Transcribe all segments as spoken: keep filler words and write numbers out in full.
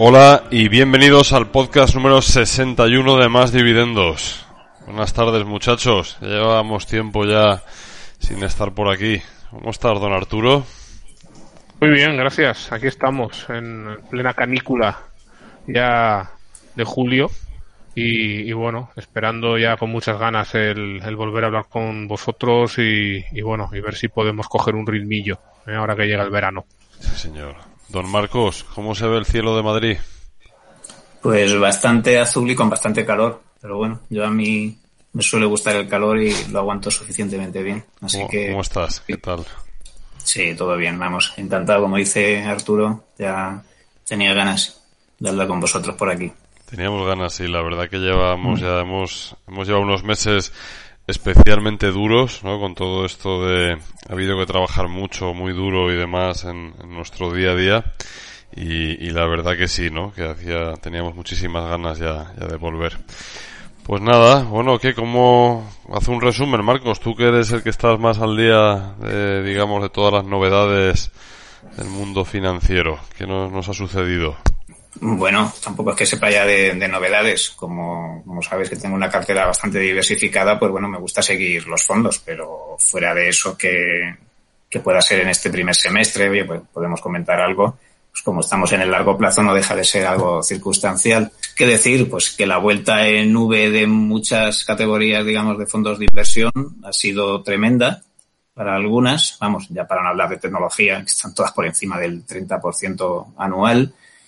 Hola y bienvenidos al podcast número sesenta y uno de Más Dividendos. Buenas tardes, muchachos. Ya llevábamos tiempo ya sin estar por aquí. ¿Cómo estás, don Arturo? Muy bien, gracias. Aquí estamos en plena canícula ya de julio y, y bueno, esperando ya con muchas ganas el, el volver a hablar con vosotros y, y bueno, y ver si podemos coger un ritmillo, ¿eh? Ahora que llega el verano. Sí, señor. Don Marcos, ¿cómo se ve el cielo de Madrid? Pues bastante azul y con bastante calor, pero bueno, yo a mí me suele gustar el calor y lo aguanto suficientemente bien. Así ¿Cómo, que ¿Cómo estás? ¿Qué tal? Sí, todo bien, vamos, encantado, como dice Arturo, ya tenía ganas de hablar con vosotros por aquí. Teníamos ganas, sí, la verdad que llevamos, mm. ya hemos, hemos llevado unos meses especialmente duros, ¿no? Con todo esto de, ha habido que trabajar mucho, muy duro y demás en, en nuestro día a día, y, y la verdad que sí, ¿no? Que hacía, teníamos muchísimas ganas ya, ya de volver. Pues nada, bueno, ¿qué? ¿Cómo hace un resumen, Marcos? Tú que eres el que estás más al día, de, digamos, de todas las novedades del mundo financiero. ¿Qué nos, nos ha sucedido? Bueno, tampoco es que sepa ya de, de novedades. Como, como sabes que tengo una cartera bastante diversificada, pues bueno, me gusta seguir los fondos, pero fuera de eso que, que pueda ser en este primer semestre, oye, pues podemos comentar algo. Pues como estamos en el largo plazo, no deja de ser algo circunstancial. ¿Qué decir? Pues que la vuelta en V de muchas categorías, digamos, de fondos de inversión ha sido tremenda para algunas. Vamos, ya para no hablar de tecnología, que están todas por encima del treinta por ciento anual.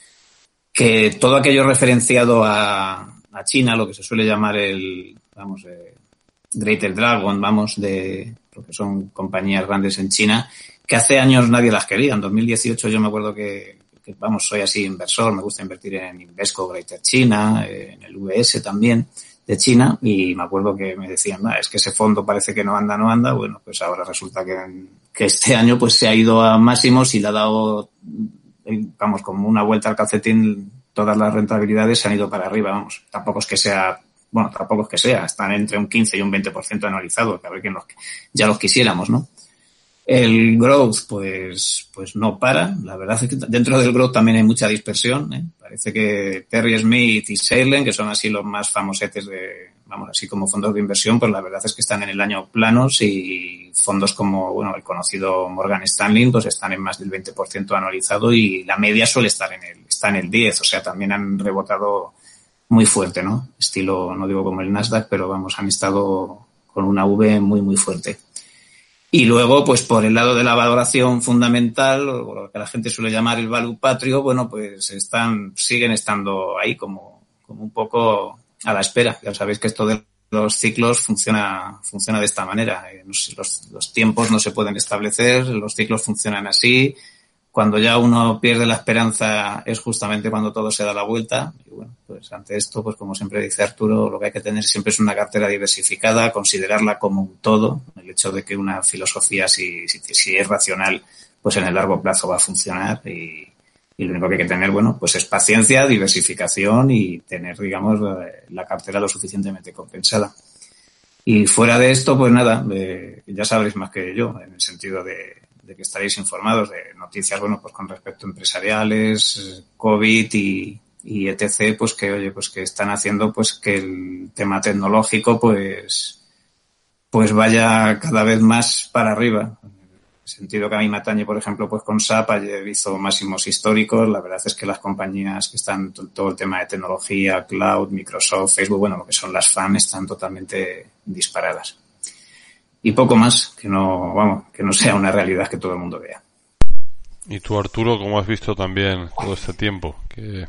Que todo aquello referenciado a, a China, lo que se suele llamar el, vamos, eh, Greater Dragon, vamos, de lo que son compañías grandes en China, que hace años nadie las quería. En dos mil dieciocho yo me acuerdo que, que vamos, soy así inversor, me gusta invertir en Invesco Greater China, en el V S también de China, y me acuerdo que me decían, nah, es que ese fondo parece que no anda, no anda. Bueno, pues ahora resulta que, que este año pues se ha ido a máximos y le ha dado, vamos, como una vuelta al calcetín. Todas las rentabilidades se han ido para arriba, vamos. Tampoco es que sea, bueno, tampoco es que sea, están entre un quince y un veinte por ciento anualizado, que a ver quién los, ya los quisiéramos, ¿no? El growth, pues, pues no para. La verdad es que dentro del growth también hay mucha dispersión, ¿eh? Parece que Terry Smith y Seilen, que son así los más famosetes de, vamos, así como fondos de inversión, pues la verdad es que están en el año planos, y fondos como, bueno, el conocido Morgan Stanley, pues están en más del veinte por ciento anualizado, y la media suele estar en el, está en el diez, o sea, también han rebotado muy fuerte, ¿no? Estilo, no digo como el Nasdaq, pero vamos, han estado con una V muy, muy fuerte. Y luego, pues por el lado de la valoración fundamental, o lo que la gente suele llamar el value patrio, bueno, pues están, siguen estando ahí como, como un poco a la espera. Ya sabéis que esto de los ciclos funciona, funciona de esta manera. Los, los tiempos no se pueden establecer, los ciclos funcionan así. Cuando ya uno pierde la esperanza es justamente cuando todo se da la vuelta. Y bueno, pues ante esto, pues como siempre dice Arturo, lo que hay que tener siempre es una cartera diversificada, considerarla como un todo. El hecho de que una filosofía, si, si, si es racional, pues en el largo plazo va a funcionar, y, y lo único que hay que tener, bueno, pues es paciencia, diversificación y tener, digamos, la cartera lo suficientemente compensada. Y fuera de esto, pues nada, eh, ya sabréis más que yo, en el sentido de de que estaréis informados de noticias, bueno, pues con respecto a empresariales, COVID y, y etcétera, pues que, oye, pues que están haciendo pues que el tema tecnológico pues, pues vaya cada vez más para arriba. En el sentido que a mí me atañe, por ejemplo, pues con S A P ayer hizo máximos históricos. La verdad es que las compañías que están, todo el tema de tecnología, cloud, Microsoft, Facebook, bueno, lo que son las F A N, están totalmente disparadas. Y poco más, que no, vamos, que no sea una realidad que todo el mundo vea. ¿Y tú, Arturo, cómo has visto también todo este tiempo? Que...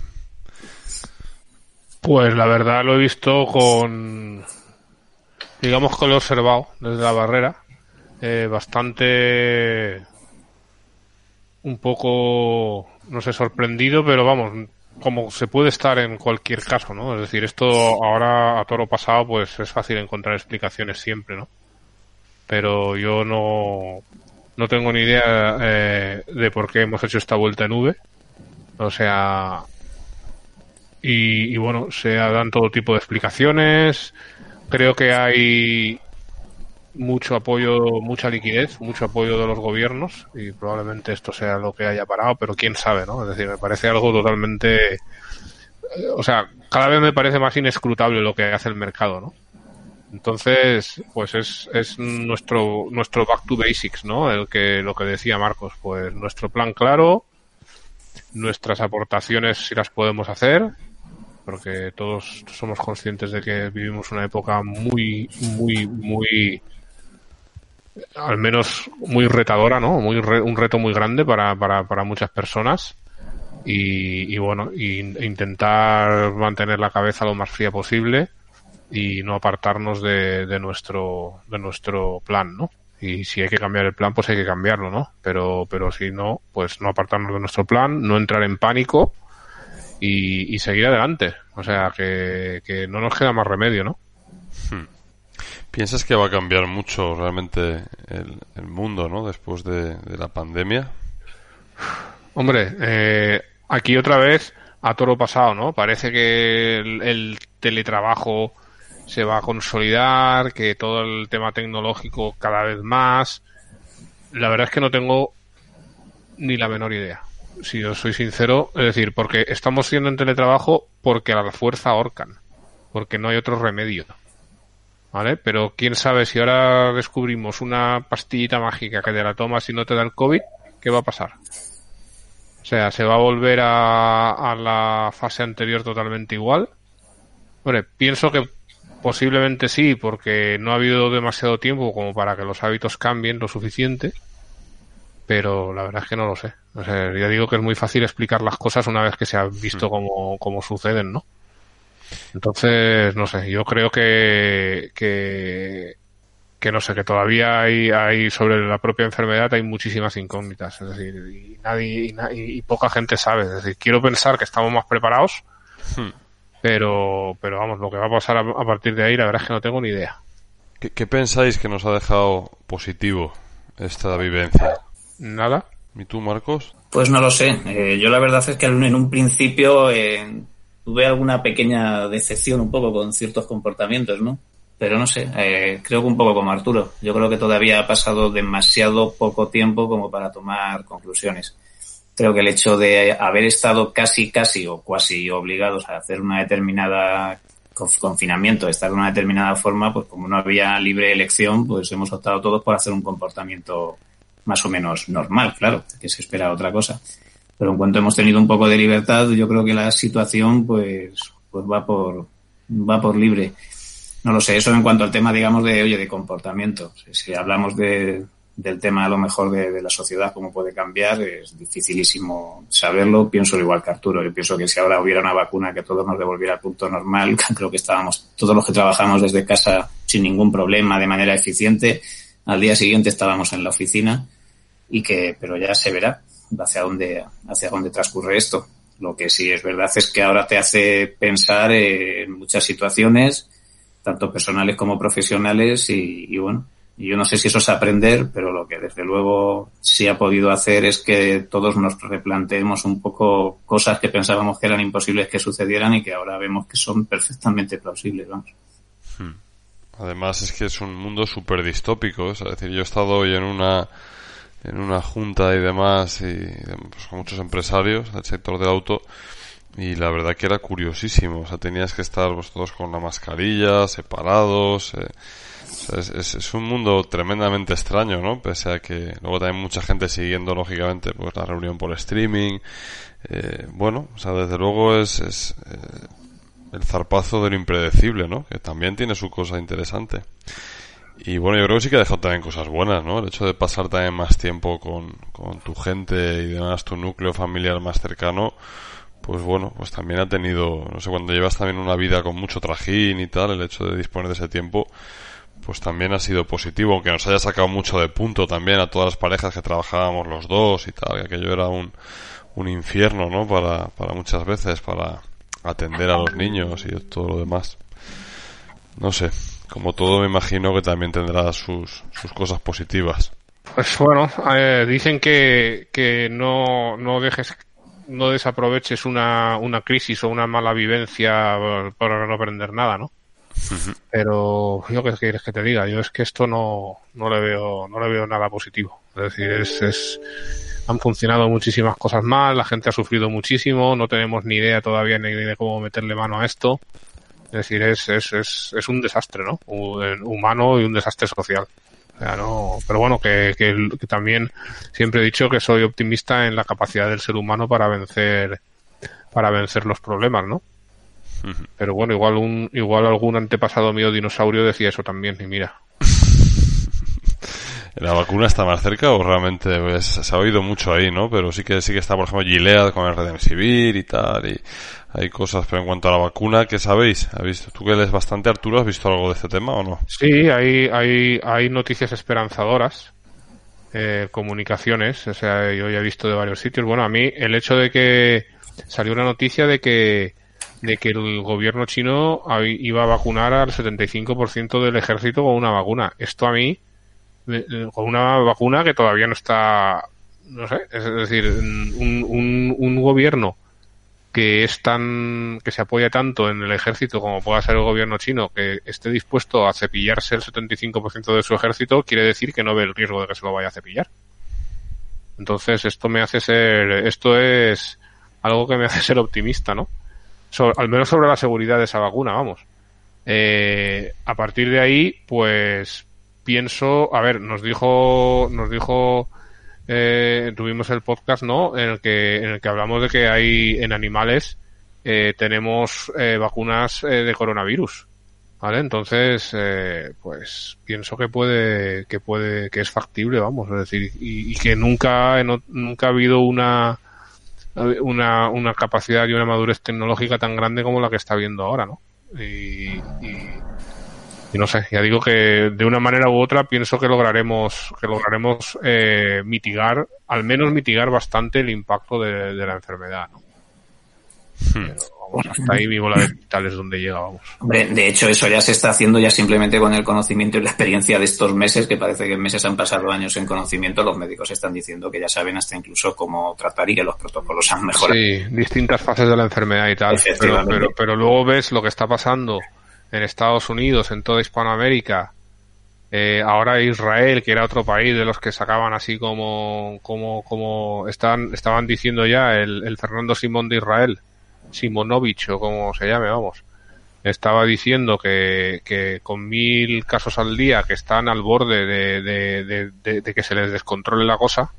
Pues la verdad lo he visto con, digamos que lo he observado desde la barrera, eh, bastante, un poco, no sé, sorprendido, pero vamos, como se puede estar en cualquier caso, ¿no? Es decir, esto ahora a toro pasado, pues es fácil encontrar explicaciones siempre, ¿no? Pero yo no, no tengo ni idea eh, de por qué hemos hecho esta vuelta en V. O sea, y, y bueno, se dan todo tipo de explicaciones. Creo que hay mucho apoyo, mucha liquidez, mucho apoyo de los gobiernos y probablemente esto sea lo que haya parado, pero quién sabe, ¿no? Es decir, me parece algo totalmente, o sea, cada vez me parece más inescrutable lo que hace el mercado, ¿no? Entonces, pues es, es nuestro, nuestro back to basics, ¿no? El que, lo que decía Marcos, pues nuestro plan claro, nuestras aportaciones si las podemos hacer, porque todos somos conscientes de que vivimos una época muy, muy, muy, al menos muy retadora, ¿no? Muy re, un reto muy grande para, para, para muchas personas y, y bueno, y intentar mantener la cabeza lo más fría posible y no apartarnos de, de nuestro, de nuestro plan, ¿no? Y si hay que cambiar el plan, pues hay que cambiarlo, ¿no? Pero, pero si no, pues no apartarnos de nuestro plan, no entrar en pánico y, y seguir adelante. O sea, que, que no nos queda más remedio, ¿no? Hmm. ¿Piensas que va a cambiar mucho realmente el, el mundo, ¿no? Después de, de la pandemia. Hombre, eh, aquí otra vez a toro pasado, ¿no? Parece que el, el teletrabajo se va a consolidar, que todo el tema tecnológico cada vez más. La verdad es que no tengo ni la menor idea, si yo soy sincero. Es decir, porque estamos siendo en teletrabajo porque a la fuerza ahorcan, porque no hay otro remedio, ¿vale? Pero quién sabe si ahora descubrimos una pastillita mágica que te la tomas y no te da el COVID, ¿qué va a pasar? O sea, ¿se va a volver a, a la fase anterior totalmente igual? Bueno, pienso que posiblemente sí, porque no ha habido demasiado tiempo como para que los hábitos cambien lo suficiente, pero la verdad es que no lo sé. O sea, ya digo que es muy fácil explicar las cosas una vez que se ha visto cómo, cómo suceden, ¿no? Entonces, no sé, yo creo que, que, que no sé, que todavía hay, hay sobre la propia enfermedad hay muchísimas incógnitas, es decir, y nadie, y, nadie, y poca gente sabe. Es decir, quiero pensar que estamos más preparados, hmm. pero, pero vamos, lo que va a pasar a, a partir de ahí, la verdad es que no tengo ni idea. ¿Qué, qué pensáis que nos ha dejado positivo esta vivencia? Nada. ¿Y tú, Marcos? Pues no lo sé. Eh, yo la verdad es que en un principio eh, tuve alguna pequeña decepción un poco con ciertos comportamientos, ¿no? Pero no sé, eh, creo que un poco como Arturo. Yo creo que todavía ha pasado demasiado poco tiempo como para tomar conclusiones. Creo que el hecho de haber estado casi, casi o cuasi obligados a hacer una determinada confinamiento, estar de una determinada forma, pues como no había libre elección, pues hemos optado todos por hacer un comportamiento más o menos normal, claro, que se espera otra cosa. Pero en cuanto hemos tenido un poco de libertad, yo creo que la situación pues pues va por va por libre. No lo sé, eso en cuanto al tema, digamos, de oye, de comportamiento. Si, si hablamos de, del tema a lo mejor de, de la sociedad, cómo puede cambiar, es dificilísimo saberlo. Pienso igual que Arturo. Yo pienso que si ahora hubiera una vacuna que todos nos devolviera al punto normal, creo que estábamos, todos los que trabajamos desde casa sin ningún problema, de manera eficiente, al día siguiente estábamos en la oficina y que, pero ya se verá hacia dónde, hacia dónde transcurre esto. Lo que sí es verdad es que ahora te hace pensar en muchas situaciones, tanto personales como profesionales, y, y bueno, yo no sé si eso es aprender, pero lo que desde luego sí ha podido hacer es que todos nos replanteemos un poco cosas que pensábamos que eran imposibles que sucedieran y que ahora vemos que son perfectamente plausibles, vamos. Hmm. Además es que es un mundo súper distópico, es decir, yo he estado hoy en una en una junta y demás y pues, con muchos empresarios del sector del auto, y la verdad que era curiosísimo. O sea, tenías que estar pues, todos con la mascarilla, separados. Eh, o sea, es, es, es un mundo tremendamente extraño, ¿no? Pese a que luego también mucha gente siguiendo, lógicamente, pues la reunión por streaming. Eh, bueno, o sea, desde luego es, es eh, el zarpazo de lo impredecible, ¿no? Que también tiene su cosa interesante. Y bueno, yo creo que sí que ha dejado también cosas buenas, ¿no? El hecho de pasar también más tiempo con, con tu gente y demás, tu núcleo familiar más cercano, pues bueno, pues también ha tenido, no sé, cuando llevas también una vida con mucho trajín y tal, el hecho de disponer de ese tiempo, pues también ha sido positivo, aunque nos haya sacado mucho de punto también a todas las parejas que trabajábamos los dos y tal, que aquello era un, un infierno, ¿no? Para, para muchas veces, para atender a los niños y todo lo demás. No sé, como todo me imagino que también tendrá sus, sus cosas positivas. Pues bueno, eh, dicen que, que no, no dejes, no desaproveches una, una crisis o una mala vivencia para no aprender nada, ¿no? Uh-huh. Pero yo qué quieres que te diga, yo es que esto no, no le veo, no le veo nada positivo. Es decir, es, es, han funcionado muchísimas cosas mal, la gente ha sufrido muchísimo, no tenemos ni idea todavía ni de cómo meterle mano a esto. Es decir, es, es, es, es un desastre, ¿no? Humano y un desastre social. O sea, no, pero bueno, que, que, que también siempre he dicho que soy optimista en la capacidad del ser humano para vencer, para vencer los problemas, ¿no? Uh-huh. Pero bueno, igual un, igual algún antepasado mío dinosaurio decía eso también, y mira. ¿La vacuna está más cerca o realmente pues, se ha oído mucho ahí, ¿no? Pero sí que sí que está, por ejemplo, Gilead con el Remdesivir y tal, y hay cosas, pero en cuanto a la vacuna, ¿qué sabéis? ¿Has visto? ¿Tú que lees bastante, Arturo, has visto algo de este tema o no? Sí, hay, hay, hay noticias esperanzadoras, eh, comunicaciones, o sea, yo ya he visto de varios sitios. Bueno, a mí el hecho de que salió una noticia de que de que el gobierno chino iba a vacunar al setenta y cinco por ciento del ejército con una vacuna. Esto a mí, con una vacuna que todavía no está, no sé, es decir, un, un, un gobierno que es tan, que se apoya tanto en el ejército como pueda ser el gobierno chino, que esté dispuesto a cepillarse el setenta y cinco por ciento de su ejército, quiere decir que no ve el riesgo de que se lo vaya a cepillar. Entonces esto me hace ser, esto es algo que me hace ser optimista, ¿no? So, al menos sobre la seguridad de esa vacuna, vamos. Eh, a partir de ahí, pues pienso, a ver, nos dijo, nos dijo, eh, tuvimos el podcast, ¿no? En el que, en el que hablamos de que hay en animales, eh, tenemos eh, vacunas eh, de coronavirus, ¿vale? Entonces, eh, pues pienso que puede, que puede, que es factible, vamos, es decir, y, y que nunca, no, nunca ha habido una, una, una capacidad y una madurez tecnológica tan grande como la que está habiendo ahora, ¿no? Y, y, y no sé, ya digo que de una manera u otra pienso que lograremos que lograremos eh, mitigar, al menos mitigar bastante el impacto de, de la enfermedad, ¿no? Hmm. Pero, vamos, hasta ahí mi bola de cristal es donde llega, vamos. Hombre, de hecho eso ya se está haciendo ya simplemente con el conocimiento y la experiencia de estos meses, que parece que en meses han pasado años en conocimiento. Los médicos están diciendo que ya saben hasta incluso cómo tratar y que los protocolos han mejorado. Sí, distintas fases de la enfermedad y tal, pero, pero, pero luego ves lo que está pasando en Estados Unidos, en toda Hispanoamérica, eh, ahora Israel, que era otro país de los que sacaban así como, como, como estaban, estaban diciendo ya el, el Fernando Simón de Israel, Simonovich o como se llame, vamos, estaba diciendo que, que con mil casos al día que están al borde de, de, de, de, de que se les descontrole la cosa,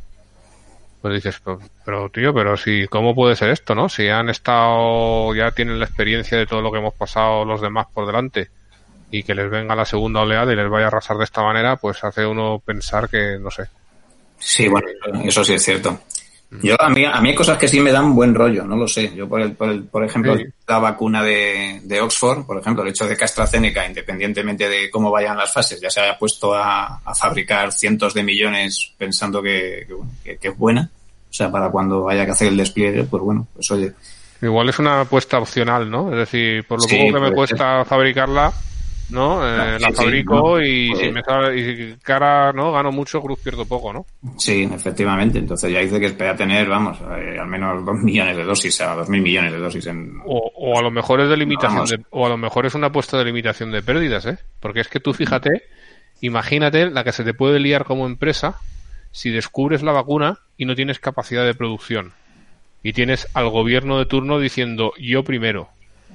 pues dices, pero, pero tío, pero si, ¿cómo puede ser esto, no? Si han estado, ya tienen la experiencia de todo lo que hemos pasado los demás por delante y que les venga la segunda oleada y les vaya a arrasar de esta manera, pues hace uno pensar que, no sé. Sí, bueno, eso sí es cierto. Yo, a mí, a mí hay cosas que sí me dan buen rollo, no lo sé. Yo, por el, por el, por ejemplo, sí. La vacuna de, de Oxford, por ejemplo, el hecho de que AstraZeneca, independientemente de cómo vayan las fases, ya se haya puesto a, a fabricar cientos de millones pensando que, que, bueno, que, que es buena. O sea, para cuando haya que hacer el despliegue, pues bueno, pues oye. Igual es una apuesta opcional, ¿no? Es decir, por lo sí, poco que me cuesta ser. fabricarla, ¿no? Eh, no, la sí, fabrico sí, no, y pues, si me sale, y cara, ¿no? Gano mucho, cruz pierdo poco, ¿no? Sí, efectivamente. Entonces ya dice que espera tener, vamos, eh, al menos dos millones de dosis, o sea, dos mil millones de dosis en... O, o a lo mejor es de limitación, de, o a lo mejor es una apuesta de limitación de pérdidas, ¿eh? Porque es que tú fíjate, imagínate la que se te puede liar como empresa si descubres la vacuna y no tienes capacidad de producción. Y tienes al gobierno de turno diciendo, yo primero.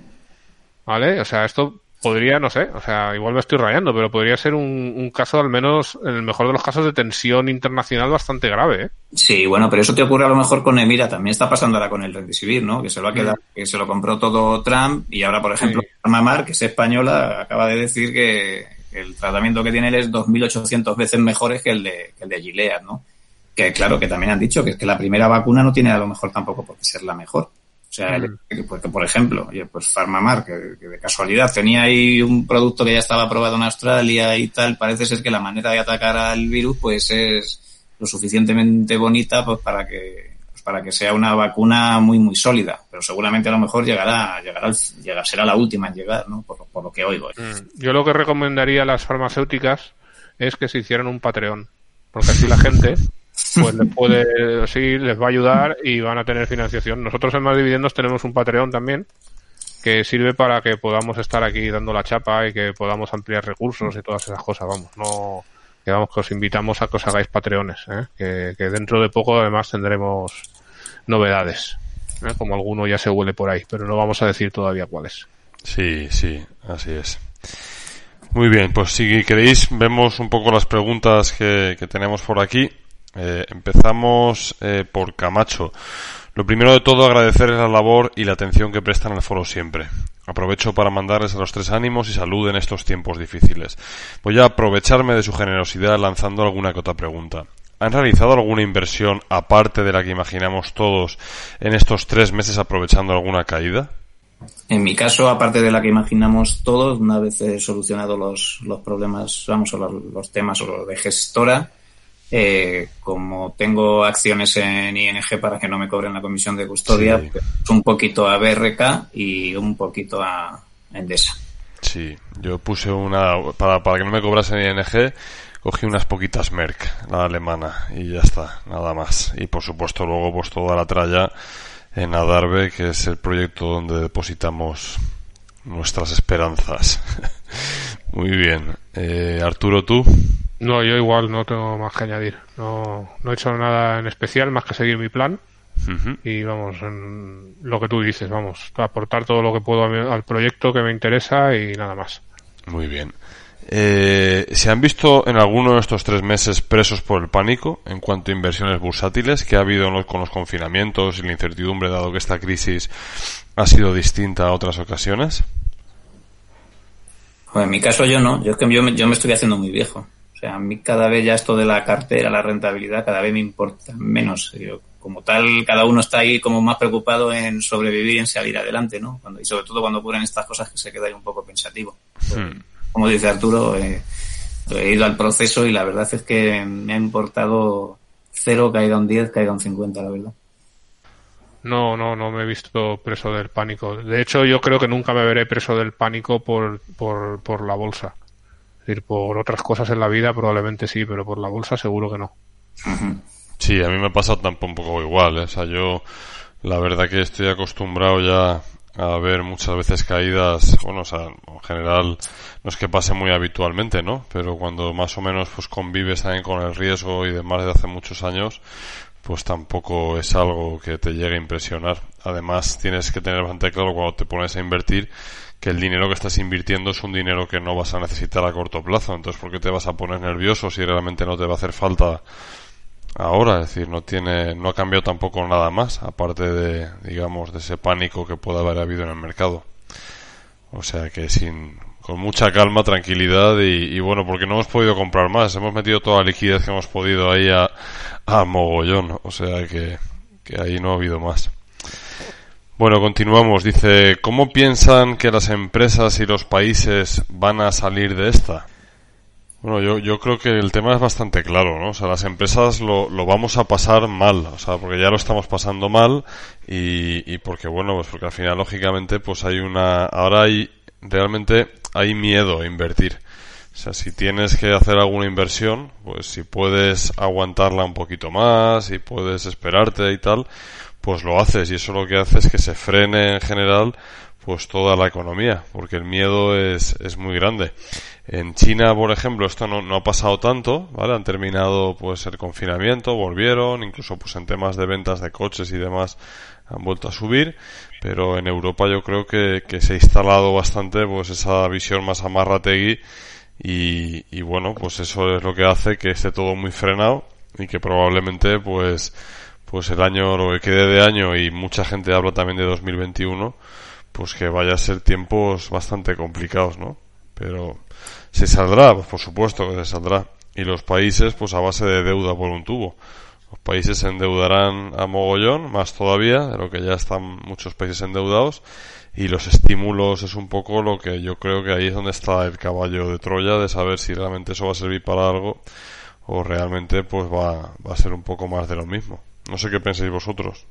¿Vale? O sea, esto podría, no sé, o sea, igual me estoy rayando, pero podría ser un, un caso, al menos, en el mejor de los casos, de tensión internacional bastante grave, ¿eh? Sí, bueno, pero eso te ocurre a lo mejor con, mira, también está pasando ahora con el Remdesivir, ¿no? Que se lo ha quedado, mm. que se lo compró todo Trump y ahora, por ejemplo, sí. Pharmamar, que es española, acaba de decir que el tratamiento que tiene él es dos mil ochocientas veces mejores que el de, que el de Gilead, ¿no? Que claro, que también han dicho que es que la primera vacuna no tiene a lo mejor tampoco por qué ser la mejor. O sea, mm. porque, por ejemplo, oye, pues Pharmamar, que, que de casualidad tenía ahí un producto que ya estaba aprobado en Australia y tal, parece ser que la manera de atacar al virus pues es lo suficientemente bonita pues para que pues para que sea una vacuna muy muy sólida, pero seguramente a lo mejor llegará llegará, llegará será la última en llegar, ¿no? Por, por lo que oigo. Mm. Yo lo que recomendaría a las farmacéuticas es que se hicieran un Patreon, porque así la gente pues les puede, sí, les va a ayudar y van a tener financiación. Nosotros en Más Dividendos tenemos un Patreon también, que sirve para que podamos estar aquí dando la chapa y que podamos ampliar recursos y todas esas cosas, vamos, no, que vamos, que os invitamos a que os hagáis patreones, ¿eh? que, que dentro de poco además tendremos novedades, ¿eh? Como alguno ya se huele por ahí, pero no vamos a decir todavía cuáles. Sí, sí, así es. Muy bien, pues si queréis vemos un poco las preguntas que, que tenemos por aquí. Eh, empezamos eh, por Camacho. Lo primero de todo, agradecerles la labor y la atención que prestan al foro siempre. Aprovecho para mandarles a los tres ánimos y salud en estos tiempos difíciles. Voy a aprovecharme de su generosidad lanzando alguna que otra pregunta. ¿Han realizado alguna inversión aparte de la que imaginamos todos en estos tres meses aprovechando alguna caída? En mi caso, aparte de la que imaginamos todos, una vez he solucionado los, los problemas, vamos, o los, los temas o los de gestora, Eh, como tengo acciones en I N G para que no me cobren la comisión de custodia, sí. Pues un poquito a B R K y un poquito a Endesa. Sí, yo puse una, para, para que no me cobrasen I N G, cogí unas poquitas Merck, la alemana, y ya está, nada más. Y por supuesto luego pues toda la tralla en Adarve, que es el proyecto donde depositamos nuestras esperanzas. Muy bien. Eh, Arturo, ¿tú? No, yo igual no tengo más que añadir. No, no he hecho nada en especial más que seguir mi plan. Uh-huh. Y vamos, en lo que tú dices, vamos, aportar todo lo que puedo al proyecto que me interesa y nada más. Muy bien. Eh, ¿Se han visto en alguno de estos tres meses presos por el pánico en cuanto a inversiones bursátiles que ha habido con los confinamientos y la incertidumbre, dado que esta crisis ha sido distinta a otras ocasiones? Pues en mi caso yo no. Yo es que yo me, yo me estoy haciendo muy viejo. O sea, a mí cada vez ya esto de la cartera, la rentabilidad, cada vez me importa menos. Yo, como tal, cada uno está ahí como más preocupado en sobrevivir y en salir adelante, ¿no? Cuando, y sobre todo cuando ocurren estas cosas que se queda ahí un poco pensativo. Hmm. Como dice Arturo, eh, he ido al proceso y la verdad es que me ha importado cero, caiga un diez, caiga un cincuenta, la verdad. No, no, no me he visto preso del pánico. De hecho, yo creo que nunca me veré preso del pánico por, por, por la bolsa. Es decir, por otras cosas en la vida probablemente sí, pero por la bolsa seguro que no. Sí, a mí me ha pasado tampoco un poco igual, ¿eh? O sea, yo la verdad que estoy acostumbrado ya a ver muchas veces caídas, bueno, o sea, en general no es que pase muy habitualmente, ¿no? Pero cuando más o menos pues convives también con el riesgo y demás desde hace muchos años, pues tampoco es algo que te llegue a impresionar. Además, tienes que tener bastante claro cuando te pones a invertir que el dinero que estás invirtiendo es un dinero que no vas a necesitar a corto plazo. Entonces, ¿por qué te vas a poner nervioso si realmente no te va a hacer falta ahora? Es decir, no tiene, no ha cambiado tampoco nada más, aparte de, digamos, de ese pánico que puede haber habido en el mercado. O sea que sin, con mucha calma, tranquilidad y, y bueno, porque no hemos podido comprar más. Hemos metido toda la liquidez que hemos podido ahí a, a mogollón. O sea que, que ahí no ha habido más. Bueno, continuamos. Dice, ¿cómo piensan que las empresas y los países van a salir de esta? Bueno, yo, yo creo que el tema es bastante claro, ¿no? O sea, las empresas lo, lo vamos a pasar mal, o sea, porque ya lo estamos pasando mal y, y porque, bueno, pues porque al final, lógicamente, pues hay una, ahora hay, realmente hay miedo a invertir. O sea, si tienes que hacer alguna inversión, pues si puedes aguantarla un poquito más, si puedes esperarte y tal, pues lo haces y eso lo que hace es que se frene en general pues toda la economía, porque el miedo es, es muy grande. En China, por ejemplo, esto no, no ha pasado tanto, ¿vale? Han terminado pues el confinamiento, volvieron, incluso pues en temas de ventas de coches y demás han vuelto a subir, pero en Europa yo creo que, que se ha instalado bastante pues esa visión más amarrategui y, y bueno, pues eso es lo que hace que esté todo muy frenado y que probablemente pues pues el año, lo que quede de año, y mucha gente habla también de dos mil veintiuno, pues que vaya a ser tiempos bastante complicados, ¿no? Pero se saldrá, pues por supuesto que se saldrá. Y los países, pues a base de deuda por un tubo. Los países se endeudarán a mogollón, más todavía, de lo que ya están muchos países endeudados. Y los estímulos es un poco lo que yo creo que ahí es donde está el caballo de Troya, de saber si realmente eso va a servir para algo o realmente pues va, va a ser un poco más de lo mismo. No sé qué pensáis vosotros.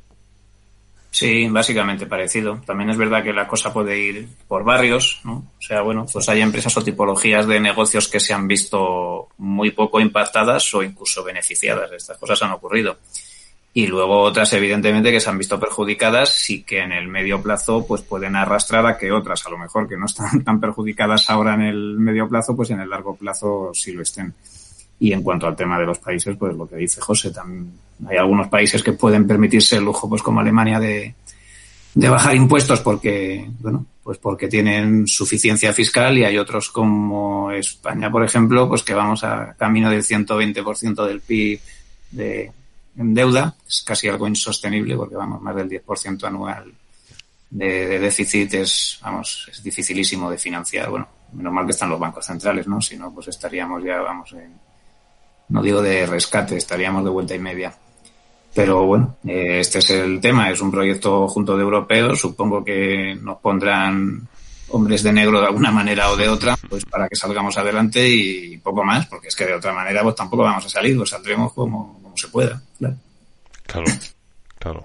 Sí, básicamente parecido. También es verdad que la cosa puede ir por barrios, ¿no? O sea, bueno, pues hay empresas o tipologías de negocios que se han visto muy poco impactadas o incluso beneficiadas. Estas cosas han ocurrido. Y luego otras, evidentemente, que se han visto perjudicadas y que en el medio plazo pues pueden arrastrar a que otras, a lo mejor que no están tan perjudicadas ahora en el medio plazo, pues en el largo plazo sí lo estén. Y en cuanto al tema de los países, pues lo que dice José, también hay algunos países que pueden permitirse el lujo, pues como Alemania, de, de bajar impuestos porque, bueno, pues porque tienen suficiencia fiscal, y hay otros como España, por ejemplo, pues que vamos a camino del ciento veinte por ciento del P I B de en deuda, es casi algo insostenible porque vamos, más del diez por ciento anual de, de déficit es, vamos, es dificilísimo de financiar. Bueno, menos mal que están los bancos centrales, ¿no? Si no, pues estaríamos ya, vamos, en, no digo de rescate, estaríamos de vuelta y media. Pero bueno, eh, este es el tema, es un proyecto junto de europeos, supongo que nos pondrán hombres de negro de alguna manera o de otra, pues para que salgamos adelante y poco más, porque es que de otra manera pues tampoco vamos a salir, pues saldremos como, como se pueda, claro. Claro, claro.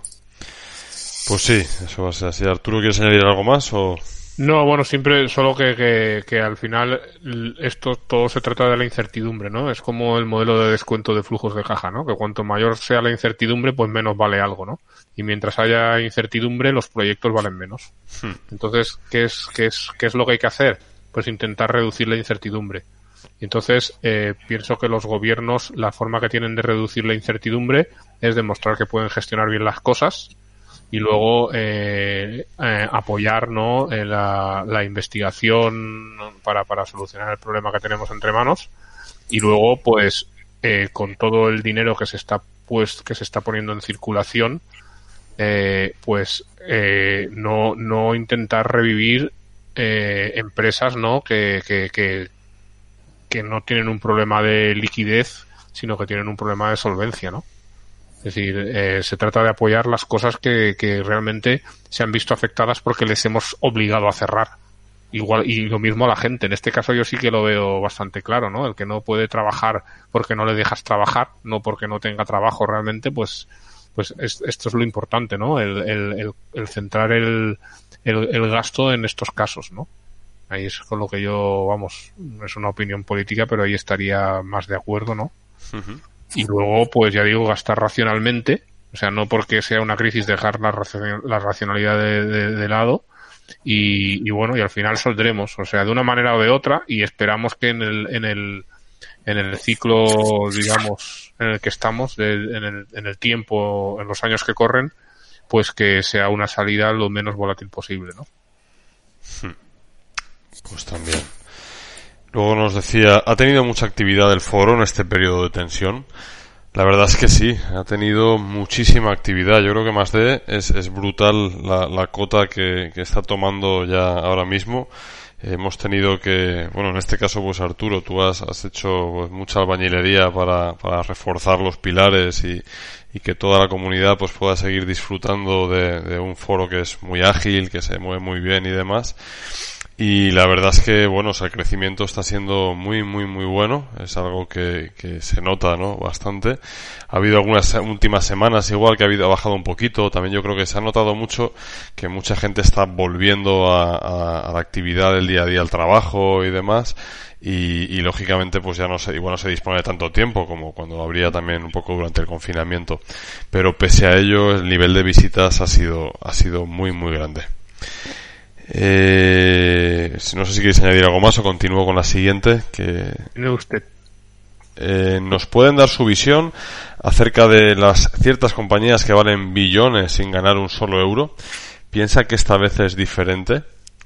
Pues sí, eso va a ser así. Arturo, ¿quieres añadir algo más o...? No, bueno, siempre, solo que, que, que al final esto todo se trata de la incertidumbre, ¿no? Es como el modelo de descuento de flujos de caja, ¿no? Que cuanto mayor sea la incertidumbre, pues menos vale algo, ¿no? Y mientras haya incertidumbre, los proyectos valen menos. Hmm. Entonces, ¿qué es, qué es, qué es lo que hay que hacer? Pues intentar reducir la incertidumbre. Y entonces, eh, pienso que los gobiernos, la forma que tienen de reducir la incertidumbre es demostrar que pueden gestionar bien las cosas, y luego eh, eh, apoyar, ¿no?, eh, la, la investigación para, para solucionar el problema que tenemos entre manos, y luego pues eh, con todo el dinero que se está pues que se está poniendo en circulación, eh, pues eh, no no intentar revivir eh, empresas, ¿no?, que, que que que no tienen un problema de liquidez, sino que tienen un problema de solvencia, ¿no? Es decir, eh, se trata de apoyar las cosas que, que realmente se han visto afectadas porque les hemos obligado a cerrar. Igual, y lo mismo a la gente. En este caso yo sí que lo veo bastante claro, ¿no? El que no puede trabajar porque no le dejas trabajar, no porque no tenga trabajo realmente, pues, pues es, esto es lo importante, ¿no? El, el, el, el centrar el, el, el gasto en estos casos, ¿no? Ahí es con lo que yo, vamos, es una opinión política, pero ahí estaría más de acuerdo, ¿no? Uh-huh. Y luego, pues ya digo, gastar racionalmente, o sea, no porque sea una crisis dejar la, racion- la racionalidad de, de, de lado, y, y bueno, y al final saldremos, o sea, de una manera o de otra, y esperamos que en el, en el, en el ciclo, digamos, en el que estamos, de, en el, en el tiempo, en los años que corren, pues que sea una salida lo menos volátil posible, ¿no? Pues también. Luego nos decía, ¿ha tenido mucha actividad el foro en este periodo de tensión? La verdad es que sí, ha tenido muchísima actividad. Yo creo que más de es, es brutal la, la cota que, que está tomando ya ahora mismo. Eh, hemos tenido que, bueno, en este caso pues Arturo, tú has, has hecho pues, mucha albañilería para, para reforzar los pilares y, y que toda la comunidad pues pueda seguir disfrutando de, de un foro que es muy ágil, que se mueve muy bien y demás. Y la verdad es que, bueno, o sea, el crecimiento está siendo muy, muy, muy bueno. Es algo que, que se nota, ¿no?, bastante. Ha habido algunas últimas semanas igual que ha habido, ha bajado un poquito. También yo creo que se ha notado mucho que mucha gente está volviendo a, a, a la actividad del día a día, al trabajo y demás. Y, y lógicamente pues ya no se, igual no se dispone de tanto tiempo como cuando habría también un poco durante el confinamiento. Pero pese a ello, el nivel de visitas ha sido, ha sido muy, muy grande. Eh, no sé si queréis añadir algo más o continúo con la siguiente. Que ¿Tiene usted? Eh, nos pueden dar su visión acerca de las ciertas compañías que valen billones sin ganar un solo euro. ¿Piensa que esta vez es diferente?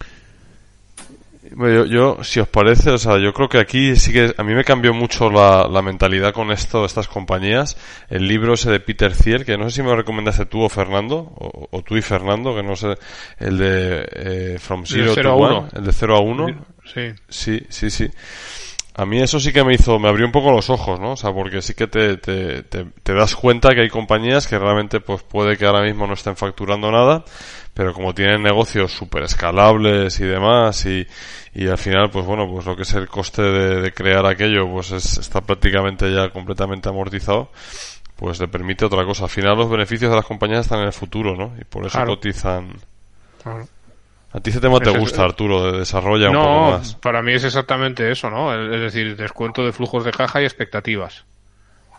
Yo, yo, si os parece, o sea, yo creo que aquí sí que a mí me cambió mucho la, la mentalidad con esto, estas compañías. El libro ese de Peter Thiel, que no sé si me lo recomendaste tú o Fernando, o, o tú y Fernando, que no sé, el de eh, From Zero to One, el de cero a uno. Sí. Sí, sí, sí. A mí eso sí que me hizo, me abrió un poco los ojos, ¿no? O sea, porque sí que te, te, te, te das cuenta que hay compañías que realmente pues puede que ahora mismo no estén facturando nada, pero como tienen negocios súper escalables y demás, y, y al final, pues bueno, pues lo que es el coste de, de crear aquello, pues es, está prácticamente ya completamente amortizado, pues le permite otra cosa. Al final los beneficios de las compañías están en el futuro, ¿no? Y por eso claro. cotizan. Claro. ¿A ti ese tema te gusta, Arturo? Desarrolla un no, poco más. Para mí es exactamente eso, ¿no? Es decir, descuento de flujos de caja y expectativas.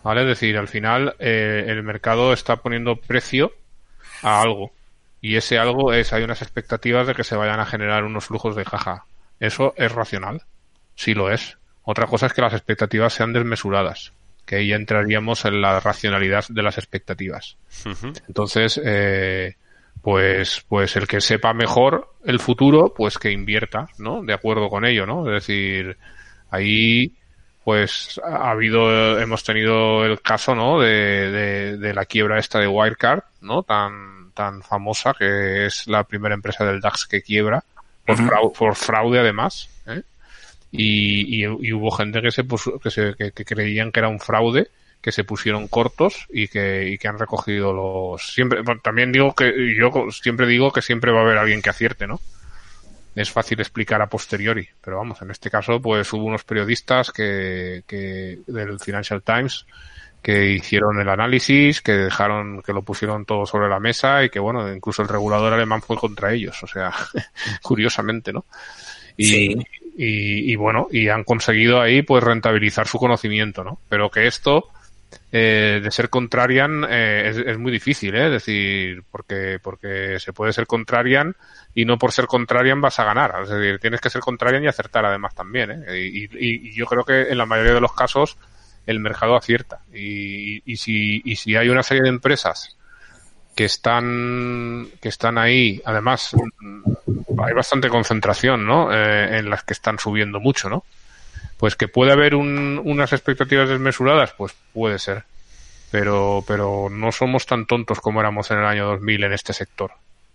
¿vale? Es decir, al final eh, el mercado está poniendo precio a algo y ese algo es, hay unas expectativas de que se vayan a generar unos flujos de caja. ¿Eso es racional? Sí lo es. Otra cosa es que las expectativas sean desmesuradas, que ahí ya entraríamos en la racionalidad de las expectativas. Uh-huh. Entonces, eh, pues, pues el que sepa mejor el futuro, pues que invierta, ¿no? De acuerdo con ello, ¿no? Es decir, ahí, pues ha habido, hemos tenido el caso, ¿no? De, de, de la quiebra esta de Wirecard, ¿no? Tan, tan famosa, que es la primera empresa del DAX que quiebra, por, uh-huh. fraude, por fraude además, ¿eh? Y, y, y hubo gente que se puso, que se, que, que creían que era un fraude, que se pusieron cortos y que, y que han recogido los, siempre, bueno, también digo que, yo siempre digo que siempre va a haber alguien que acierte, ¿no? Es fácil explicar a posteriori, pero vamos, en este caso, pues hubo unos periodistas que, que, del Financial Times, que hicieron el análisis, que dejaron, que lo pusieron todo sobre la mesa y que bueno, incluso el regulador alemán fue contra ellos, o sea, curiosamente, ¿no? Y, sí. y, y bueno, y han conseguido ahí pues rentabilizar su conocimiento, ¿no? Pero que esto, eh, de ser contrarian, eh, es, es muy difícil, ¿eh? Es decir, porque, porque se puede ser contrarian y no por ser contrarian vas a ganar. Es decir, tienes que ser contrarian y acertar además también, ¿eh? Y, y, y yo creo que en la mayoría de los casos el mercado acierta. Y, y, y si, y si hay una serie de empresas que están, que están ahí, además, hay bastante concentración, ¿no? Eh, en las que están subiendo mucho, ¿no? Pues que puede haber un, unas expectativas desmesuradas, pues puede ser. Pero, pero no somos tan tontos como éramos en el año dos mil en este sector.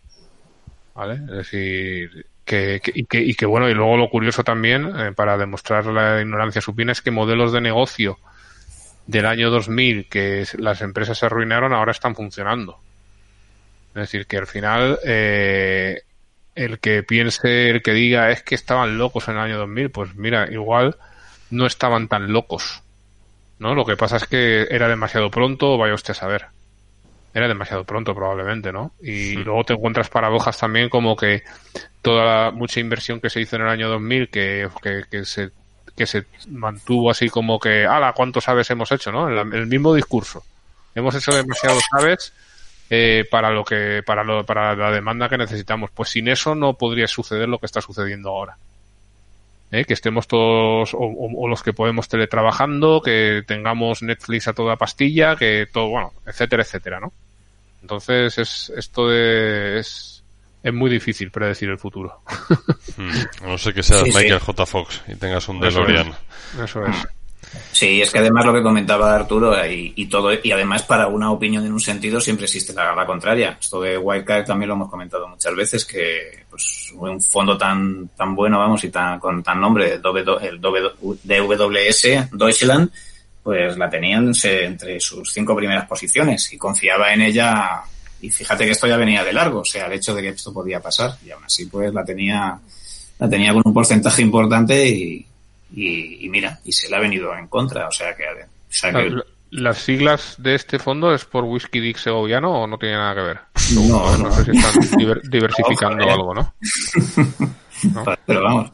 ¿Vale? Es decir, que, que, y que, y que bueno, y luego lo curioso también, eh, para demostrar la ignorancia supina, es que modelos de negocio del año dos mil que las empresas se arruinaron ahora están funcionando. Es decir, que al final, eh, el que piense, el que diga es que estaban locos en el año dos mil, pues mira, igual no estaban tan locos, ¿no? Lo que pasa es que era demasiado pronto, vaya usted a saber. Era demasiado pronto probablemente, ¿no? Y sí. Luego te encuentras paradojas también como que toda la mucha inversión que se hizo en el año dos mil que, que, que se que se mantuvo así como que, ala, ¿cuántos sabes hemos hecho, no? El, el mismo discurso. Hemos hecho demasiado sabes eh, para lo que para lo para la demanda que necesitamos. Pues sin eso no podría suceder lo que está sucediendo ahora. ¿Eh? Que estemos todos, o, o, o los que podemos teletrabajando, que tengamos Netflix a toda pastilla, que todo, bueno, etcétera, etcétera, ¿no? Entonces es esto de es es muy difícil predecir el futuro. hmm. No sé que seas sí, Michael sí. J. Fox y tengas un DeLorean. Eso es. Eso es. Sí, es que además lo que comentaba Arturo y, y todo, y además para una opinión en un sentido siempre existe la, la contraria. Esto de Wirecard también lo hemos comentado muchas veces, que pues un fondo tan tan bueno, vamos, y tan con tan nombre, el D W S Deutschland, pues la tenían entre sus cinco primeras posiciones y confiaba en ella. Y fíjate que esto ya venía de largo, o sea, el hecho de que esto podía pasar, y aún así pues la tenía la tenía con un porcentaje importante y Y, y mira, y se le ha venido en contra, o sea que... O sea que... ¿Las siglas de este fondo es por Whisky Dick Segoviano o no tiene nada que ver? No, no, no, no sé si están diver, diversificando no, algo, ¿no? ¿no? Pero vamos,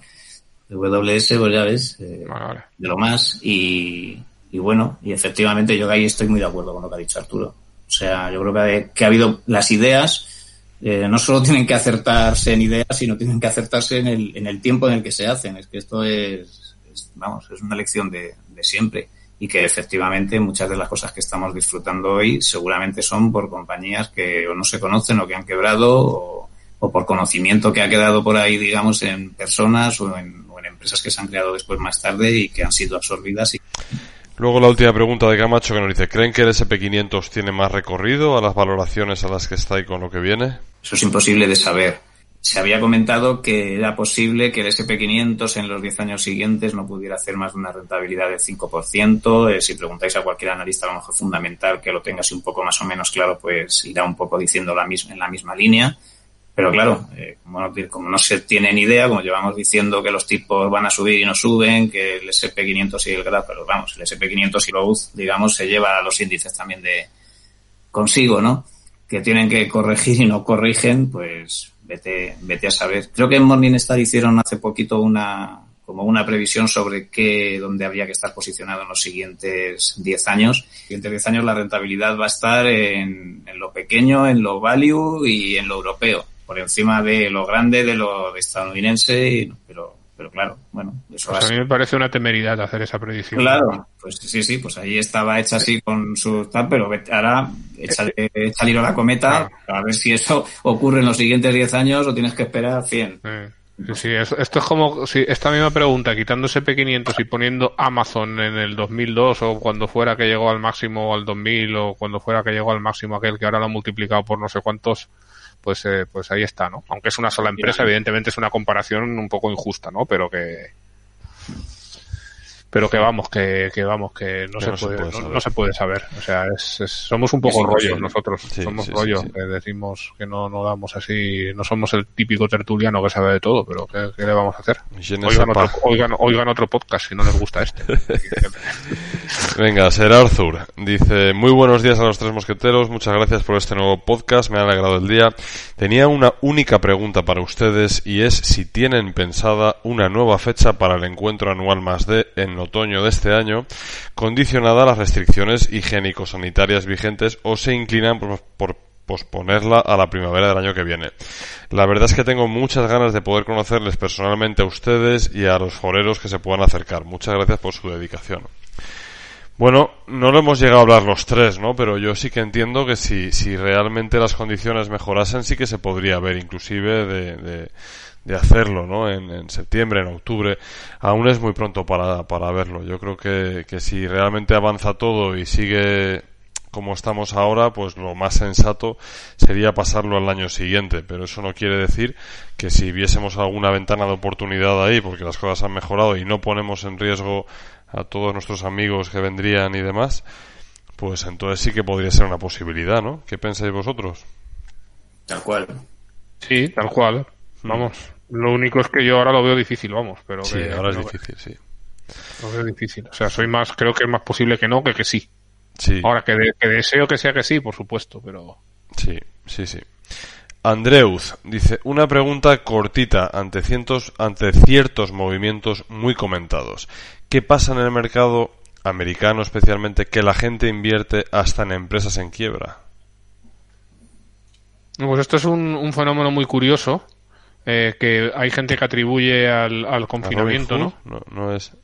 W S, pues ya ves, eh, vale, vale. de lo más, y, y bueno, y efectivamente yo ahí estoy muy de acuerdo con lo que ha dicho Arturo. O sea, yo creo que ha, que ha habido las ideas... Eh, no solo tienen que acertarse en ideas, sino tienen que acertarse en el, en el tiempo en el que se hacen. Es que esto es, es vamos, es una lección de, de siempre. Y que efectivamente muchas de las cosas que estamos disfrutando hoy seguramente son por compañías que o no se conocen o que han quebrado o, o por conocimiento que ha quedado por ahí, digamos, en personas o en, o en empresas que se han creado después más tarde y que han sido absorbidas. Y... Luego la última pregunta de Camacho que nos dice, ¿creen que el ese and pe quinientos tiene más recorrido a las valoraciones a las que está y con lo que viene? Eso es imposible de saber. Se había comentado que era posible que el ese and pe quinientos en los diez años siguientes no pudiera hacer más de una rentabilidad del cinco por ciento. Eh, si preguntáis a cualquier analista, a lo mejor fundamental que lo tenga así un poco más o menos claro, pues irá un poco diciendo la misma, en la misma línea. Pero claro, eh, como, no, como no se tiene ni idea, como llevamos diciendo que los tipos van a subir y no suben, que el ese and pe quinientos y el graf, pero vamos, el ese and pe quinientos y la U Z, digamos, se lleva a los índices también de consigo, ¿no? Que tienen que corregir y no corrigen, pues vete, vete a saber. Creo que en Morningstar hicieron hace poquito una, como una previsión sobre qué, dónde habría que estar posicionado en los siguientes diez años. En los siguientes diez años la rentabilidad va a estar en, en lo pequeño, en lo value y en lo europeo, por encima de lo grande, de lo estadounidense, y, pero Pero claro, bueno, eso pues a mí me parece una temeridad hacer esa predicción. Claro, pues sí, sí, pues ahí estaba hecha así con su tal, pero ahora échale, échale hilo a la cometa, claro, a ver si eso ocurre en los siguientes diez años o tienes que esperar cien. Eh, sí, sí, esto es como si esta misma pregunta, quitándose P quinientos y poniendo Amazon en el dos mil dos o cuando fuera que llegó al máximo al dos mil o cuando fuera que llegó al máximo aquel que ahora lo ha multiplicado por no sé cuántos. Pues, eh, pues ahí está, ¿no? Aunque es una sola empresa, evidentemente es una comparación un poco injusta, ¿no? Pero que, pero que vamos, que, que vamos, que no, que se, no puede, se puede no, no se puede saber. O sea, es, es somos un poco rollos nosotros, sí, somos sí, rollos, sí, sí. que decimos que no, no damos así, no somos el típico tertuliano que sabe de todo, pero ¿qué, qué le vamos a hacer? Oigan otro, oigan, oigan otro podcast si no les gusta este. Venga, Ser Arthur dice: muy buenos días a los tres mosqueteros, muchas gracias por este nuevo podcast, me ha alegrado el día. Tenía una única pregunta para ustedes y es si tienen pensada una nueva fecha para el encuentro anual más D en otoño de este año, condicionada a las restricciones higiénico-sanitarias vigentes, o se inclinan por, por posponerla a la primavera del año que viene. La verdad es que tengo muchas ganas de poder conocerles personalmente a ustedes y a los foreros que se puedan acercar. Muchas gracias por su dedicación. Bueno, no lo hemos llegado a hablar los tres, ¿no? Pero yo sí que entiendo que si, si realmente las condiciones mejorasen, sí que se podría ver, inclusive de, de, de hacerlo, ¿no? En, en septiembre, en octubre. Aún es muy pronto para, para verlo. Yo creo que, que si realmente avanza todo y sigue como estamos ahora, pues lo más sensato sería pasarlo al año siguiente. Pero eso no quiere decir que si viésemos alguna ventana de oportunidad ahí, porque las cosas han mejorado y no ponemos en riesgo a todos nuestros amigos que vendrían y demás, pues entonces sí que podría ser una posibilidad, ¿no? ¿Qué pensáis vosotros? Tal cual. Sí, tal cual. Vamos. Lo único es que yo ahora lo veo difícil, vamos. Pero sí, que, ahora es no, difícil, sí. Lo veo difícil. O sea, soy más, creo que es más posible que no que que sí. Sí. Ahora, que, de, que deseo que sea que sí, por supuesto, pero... Sí, sí, sí. Andreuz dice: una pregunta cortita ante cientos, ante ciertos movimientos muy comentados. ¿Qué pasa en el mercado americano especialmente que la gente invierte hasta en empresas en quiebra? Pues esto es un, un fenómeno muy curioso, eh, que hay gente que atribuye al, al confinamiento, ¿no? ¿no? No es...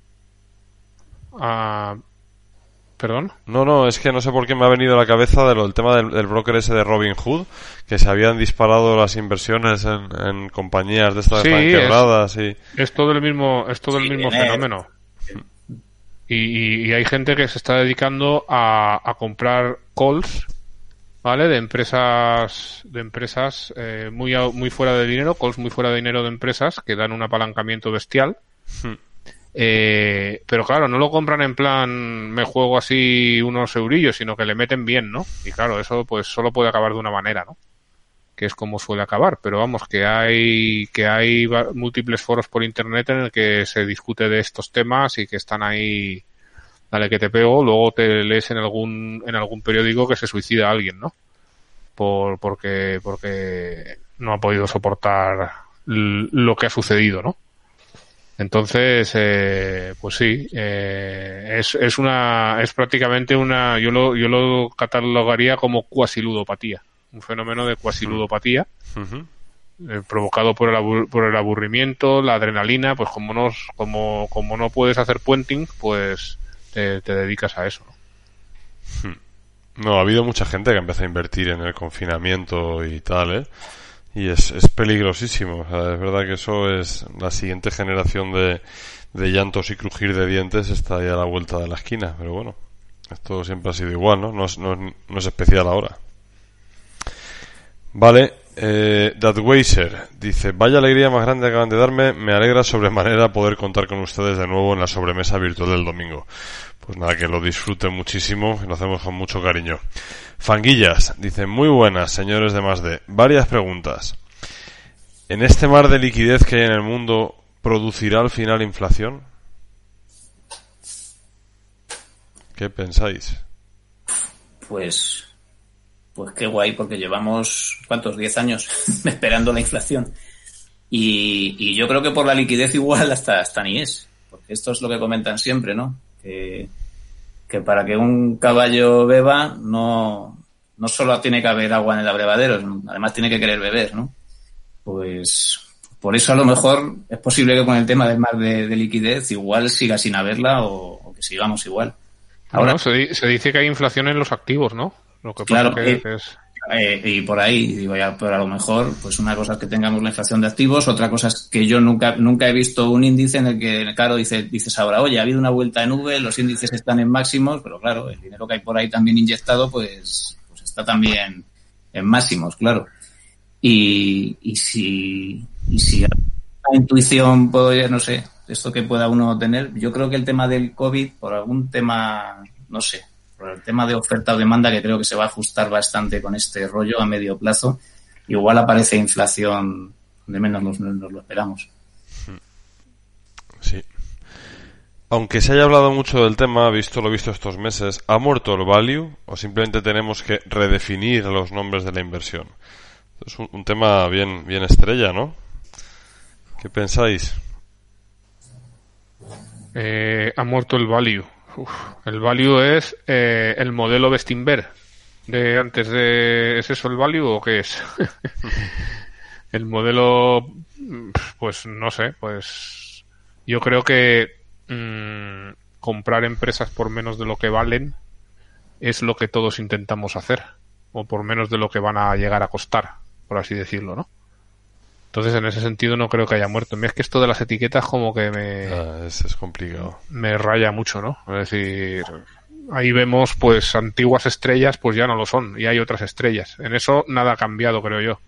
A... ¿Perdón? No, no, es que no sé por qué me ha venido a la cabeza de lo, el tema del, del broker ese de Robin Hood, que se habían disparado las inversiones en, en compañías de estas sí, quebradas. Es, y... es todo el mismo, es todo el sí, mismo fenómeno. Y, y, y hay gente que se está dedicando a, a comprar calls, ¿vale? De empresas, de empresas eh, muy, muy fuera de dinero, calls muy fuera de dinero de empresas que dan un apalancamiento bestial. Hmm. Eh, pero claro, no lo compran en plan me juego así unos eurillos, sino que le meten bien, ¿no? Y claro, eso pues solo puede acabar de una manera, ¿no? Que es como suele acabar, pero vamos, que hay que hay múltiples foros por internet en el que se discute de estos temas y que están ahí, dale que te pego, luego te lees en algún en algún periódico que se suicida alguien, ¿no? Por porque porque no ha podido soportar lo que ha sucedido, ¿no? Entonces, eh, pues sí, eh, es, es una, es prácticamente una, yo lo, yo lo catalogaría como cuasiludopatía, un fenómeno de cuasiludopatía, uh-huh. eh, provocado por el, abur, por el aburrimiento, la adrenalina, pues como no, como, como no puedes hacer puenting, pues te, te dedicas a eso, ¿no? No, ha habido mucha gente que empieza a invertir en el confinamiento y tal, ¿eh? Y es, es peligrosísimo. O sea, es verdad que eso es la siguiente generación de, de llantos y crujir de dientes está ahí a la vuelta de la esquina. Pero bueno, esto siempre ha sido igual, ¿no? No es, no, no es especial ahora. Vale, eh, Dadweiser dice: vaya alegría más grande que acaban de darme. Me alegra sobremanera poder contar con ustedes de nuevo en la sobremesa virtual del domingo. Pues nada, que lo disfruten muchísimo y lo hacemos con mucho cariño. Fanguillas dice: muy buenas, señores de Más D. Varias preguntas. ¿En este mar de liquidez que hay en el mundo producirá al final inflación? ¿Qué pensáis? Pues, pues qué guay, porque llevamos, ¿cuántos? diez años esperando la inflación. Y, y yo creo que por la liquidez igual hasta, hasta ni es. Porque esto es lo que comentan siempre, ¿no? Que, que para que un caballo beba no, no solo tiene que haber agua en el abrevadero, además tiene que querer beber, ¿no? Pues por eso a lo mejor es posible que con el tema del mar de, de liquidez igual siga sin haberla o, o que sigamos igual. Ahora, no, se, se dice que hay inflación en los activos, ¿no? Lo que claro, pasa que, eh, que es... Eh, y por ahí, digo ya, pero a lo mejor, pues una cosa es que tengamos la inflación de activos, otra cosa es que yo nunca nunca he visto un índice en el que, claro, dice, dices ahora, oye, ha habido una vuelta en V, los índices están en máximos, pero claro, el dinero que hay por ahí también inyectado, pues, pues está también en máximos, claro. Y, y si, y si la intuición, puedo, no sé, esto que pueda uno tener, yo creo que el tema del COVID, por algún tema, no sé, por el tema de oferta o demanda, que creo que se va a ajustar bastante con este rollo a medio plazo, igual aparece inflación donde menos nos, nos lo esperamos. Sí. Aunque se haya hablado mucho del tema, visto lo visto estos meses, ¿ha muerto el value o simplemente tenemos que redefinir los nombres de la inversión? Es un, un tema bien, bien estrella, ¿no? ¿Qué pensáis? Eh, ha muerto el value. Uf, el value es eh, el modelo Bestinver de antes de... ¿Es eso el value o qué es? El modelo, pues no sé, pues yo creo que mmm, comprar empresas por menos de lo que valen es lo que todos intentamos hacer, o por menos de lo que van a llegar a costar, por así decirlo, ¿no? Entonces, en ese sentido, no creo que haya muerto. Mira, es que esto de las etiquetas como que me... Ah, es, es complicado. Me raya mucho, ¿no? Es decir, ahí vemos, pues, antiguas estrellas, pues ya no lo son. Y hay otras estrellas. En eso nada ha cambiado, creo yo.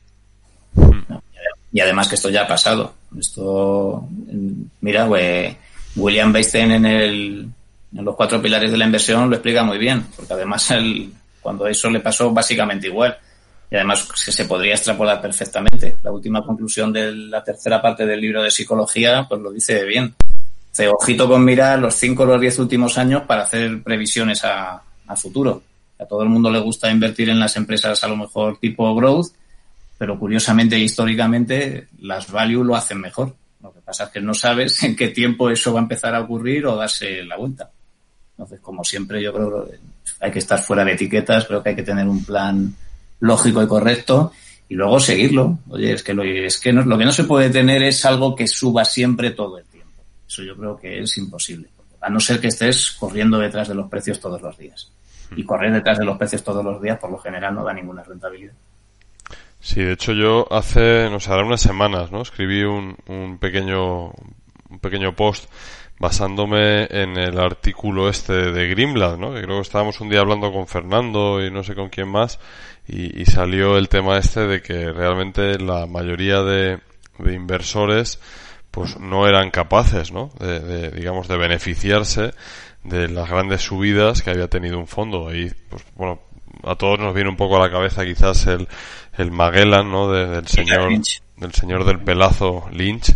Y además que esto ya ha pasado. Esto... Mira, pues, William Bernstein en, el, en los cuatro pilares de la inversión lo explica muy bien. Porque además, el, cuando eso le pasó básicamente igual. Y además se, se podría extrapolar perfectamente. La última conclusión de la tercera parte del libro de psicología, pues lo dice bien. Dice, ojito con mirar los cinco o los diez últimos años para hacer previsiones a, a futuro. A todo el mundo le gusta invertir en las empresas a lo mejor tipo growth, pero curiosamente e históricamente las value lo hacen mejor. Lo que pasa es que no sabes en qué tiempo eso va a empezar a ocurrir o darse la vuelta. Entonces, como siempre, yo creo que hay que estar fuera de etiquetas, creo que hay que tener un plan lógico y correcto y luego seguirlo. Oye, es que lo, es que no, lo que no se puede tener es algo que suba siempre todo el tiempo. Eso yo creo que es imposible. A no ser que estés corriendo detrás de los precios todos los días. Y correr detrás de los precios todos los días, por lo general, no da ninguna rentabilidad. Sí, de hecho yo hace, no sé, ahora unas semanas, ¿no? Escribí un, un pequeño, un pequeño post basándome en el artículo este de Greenblatt, ¿no? Que creo que estábamos un día hablando con Fernando y no sé con quién más y, y salió el tema este de que realmente la mayoría de, de inversores pues no eran capaces, ¿no? De, de, digamos, de beneficiarse de las grandes subidas que había tenido un fondo. Y, pues, bueno, a todos nos viene un poco a la cabeza quizás el, el Magellan, ¿no? De, del señor, del señor del pelazo Lynch.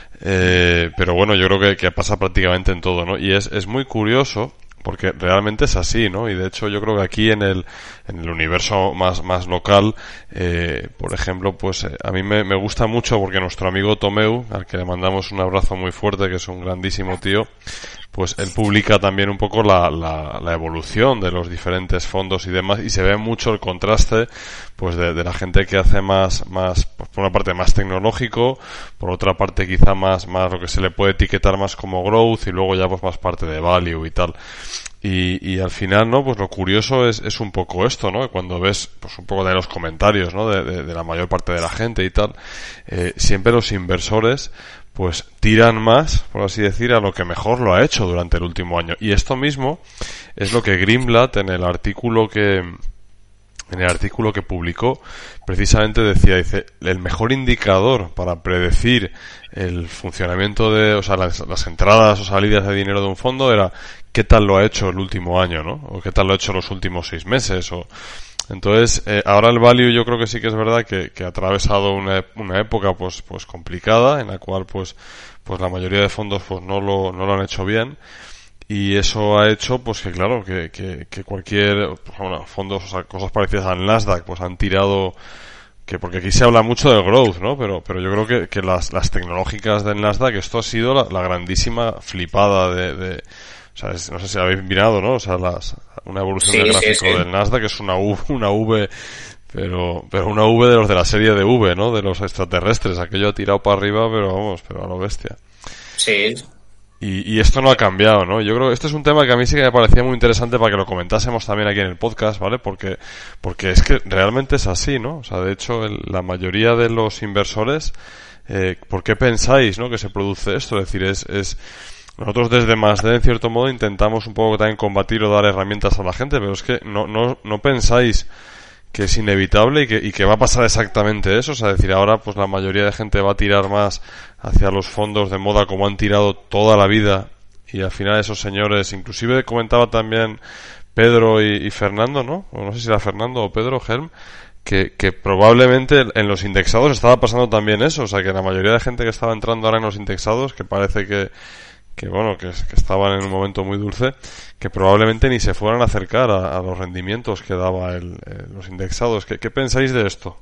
Eh, pero bueno, yo creo que, que pasa prácticamente en todo, ¿no? Y es, es muy curioso porque realmente es así, ¿no? Y de hecho yo creo que aquí en el, en el universo más, más local, eh, por ejemplo, pues eh, a mí me, me gusta mucho porque nuestro amigo Tomeu, al que le mandamos un abrazo muy fuerte, que es un grandísimo tío, pues él publica también un poco la, la, la evolución de los diferentes fondos y demás, y se ve mucho el contraste, pues de, de la gente que hace más, más, pues por una parte más tecnológico, por otra parte quizá más, más lo que se le puede etiquetar más como growth, y luego ya pues más parte de value y tal. Y, y al final, ¿no? Pues lo curioso es, es un poco esto, ¿no? Cuando ves, pues un poco de los comentarios, ¿no? De, de, de la mayor parte de la gente y tal, eh, siempre los inversores, pues tiran más, por así decir, a lo que mejor lo ha hecho durante el último año. Y esto mismo es lo que Greenblatt en el artículo que, en el artículo que publicó, precisamente decía, dice, el mejor indicador para predecir el funcionamiento de, o sea, las, las entradas o salidas de dinero de un fondo era qué tal lo ha hecho el último año, ¿no? O qué tal lo ha hecho los últimos seis meses, o... Entonces, eh, ahora el value yo creo que sí que es verdad que, que ha atravesado una, una época pues, pues complicada, en la cual pues, pues la mayoría de fondos pues no lo, no lo han hecho bien. Y eso ha hecho, pues que claro, que, que, que cualquier, pues, bueno, fondos, o sea, cosas parecidas al Nasdaq, pues han tirado, que porque aquí se habla mucho del growth, ¿no? Pero, pero yo creo que, que las, las tecnológicas del Nasdaq, esto ha sido la, la grandísima flipada de, de o sea, es, no sé si habéis mirado, ¿no? O sea, las, una evolución sí, del sí, gráfico sí. del Nasdaq, que es una V, una V, pero, pero una V de los de la serie de V, ¿no? De los extraterrestres, aquello ha tirado para arriba, pero vamos, pero a lo bestia. Sí. Y, y esto no ha cambiado, ¿no? Yo creo que este es un tema que a mí sí que me parecía muy interesante para que lo comentásemos también aquí en el podcast, ¿vale? Porque, porque es que realmente es así, ¿no? O sea, de hecho, el, la mayoría de los inversores, eh, ¿por qué pensáis, no, que se produce esto? Es decir, es, es, nosotros desde Masdar, en cierto modo, intentamos un poco también combatir o dar herramientas a la gente, pero es que no, no, no pensáis que es inevitable y que, y que va a pasar exactamente eso. O sea, es decir, ahora pues la mayoría de gente va a tirar más hacia los fondos de moda como han tirado toda la vida, y al final esos señores, inclusive comentaba también Pedro y, y Fernando, ¿no? O no sé si era Fernando o Pedro, Helm, que, que probablemente en los indexados estaba pasando también eso. O sea, que la mayoría de gente que estaba entrando ahora en los indexados, que parece que que bueno, que, que estaban en un momento muy dulce, que probablemente ni se fueran a acercar a, a los rendimientos que daba el, eh, los indexados. ¿Qué, ¿Qué pensáis de esto?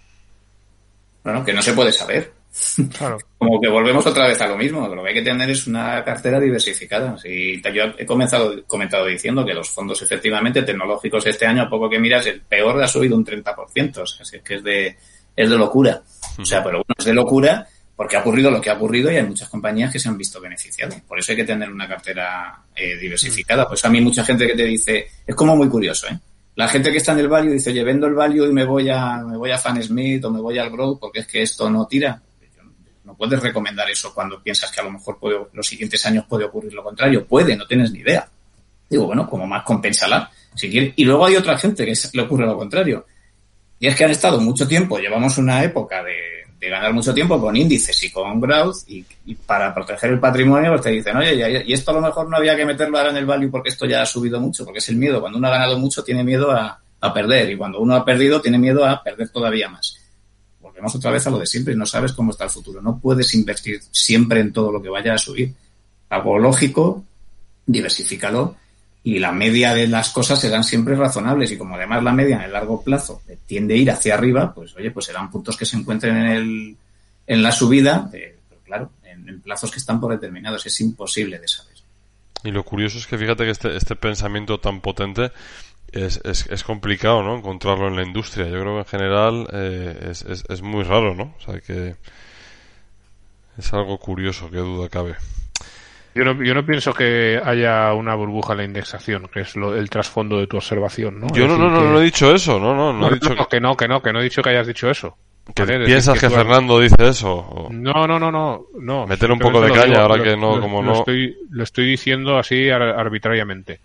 Bueno, que no se puede saber. Claro. Como que volvemos otra vez a lo mismo. Lo que hay que tener es una cartera diversificada. Si yo he comenzado, comentado diciendo que los fondos efectivamente tecnológicos este año, a poco que miras, el peor ha subido un treinta por ciento. O sea, es que es de, es de locura. O sea, pero bueno, es de locura porque ha ocurrido lo que ha ocurrido y hay muchas compañías que se han visto beneficiadas. Por eso hay que tener una cartera eh, diversificada. Pues a mí mucha gente que te dice, es como muy curioso, ¿eh? La gente que está en el value dice, oye, vendo el value y me voy a me voy a Fan Smith o me voy al growth porque es que esto no tira. No puedes recomendar eso cuando piensas que a lo mejor puede, los siguientes años puede ocurrir lo contrario. Puede, no tienes ni idea. Digo, bueno, como más compénsala, si quieres. Y luego hay otra gente que le ocurre lo contrario. Y es que han estado mucho tiempo, llevamos una época de, de ganar mucho tiempo con índices y con growth, y, y para proteger el patrimonio pues te dicen, oye, y esto a lo mejor no había que meterlo ahora en el value porque esto ya ha subido mucho, porque es el miedo. Cuando uno ha ganado mucho tiene miedo a, a perder, y cuando uno ha perdido tiene miedo a perder todavía más. Volvemos otra vez a lo de siempre y no sabes cómo está el futuro. No puedes invertir siempre en todo lo que vaya a subir. Algo lógico, diversifícalo, y la media de las cosas serán siempre razonables, y como además la media en el largo plazo tiende a ir hacia arriba, pues oye, pues serán puntos que se encuentren en el en la subida, eh, pero claro, en, en plazos que están por determinados. Es imposible de saber. Y lo curioso es que fíjate que este, este pensamiento tan potente es, es, es complicado, ¿no? Encontrarlo en la industria. Yo creo que en general eh, es, es, es muy raro, ¿no? O sea que es algo curioso, qué duda cabe. Yo no, yo no pienso que haya una burbuja en la indexación, que es lo, el trasfondo de tu observación, ¿no? Yo no, no, no, que... no he dicho eso, no, no, no, no he dicho no, que... que no, que no, que no he dicho que hayas dicho eso. ¿Que ¿Vale? ¿Piensas que, que Fernando has... dice eso? O... No, no, no, no, no. Meter un poco de caña digo, ahora lo, que no, lo, como lo no. Estoy, lo estoy diciendo así ar- arbitrariamente.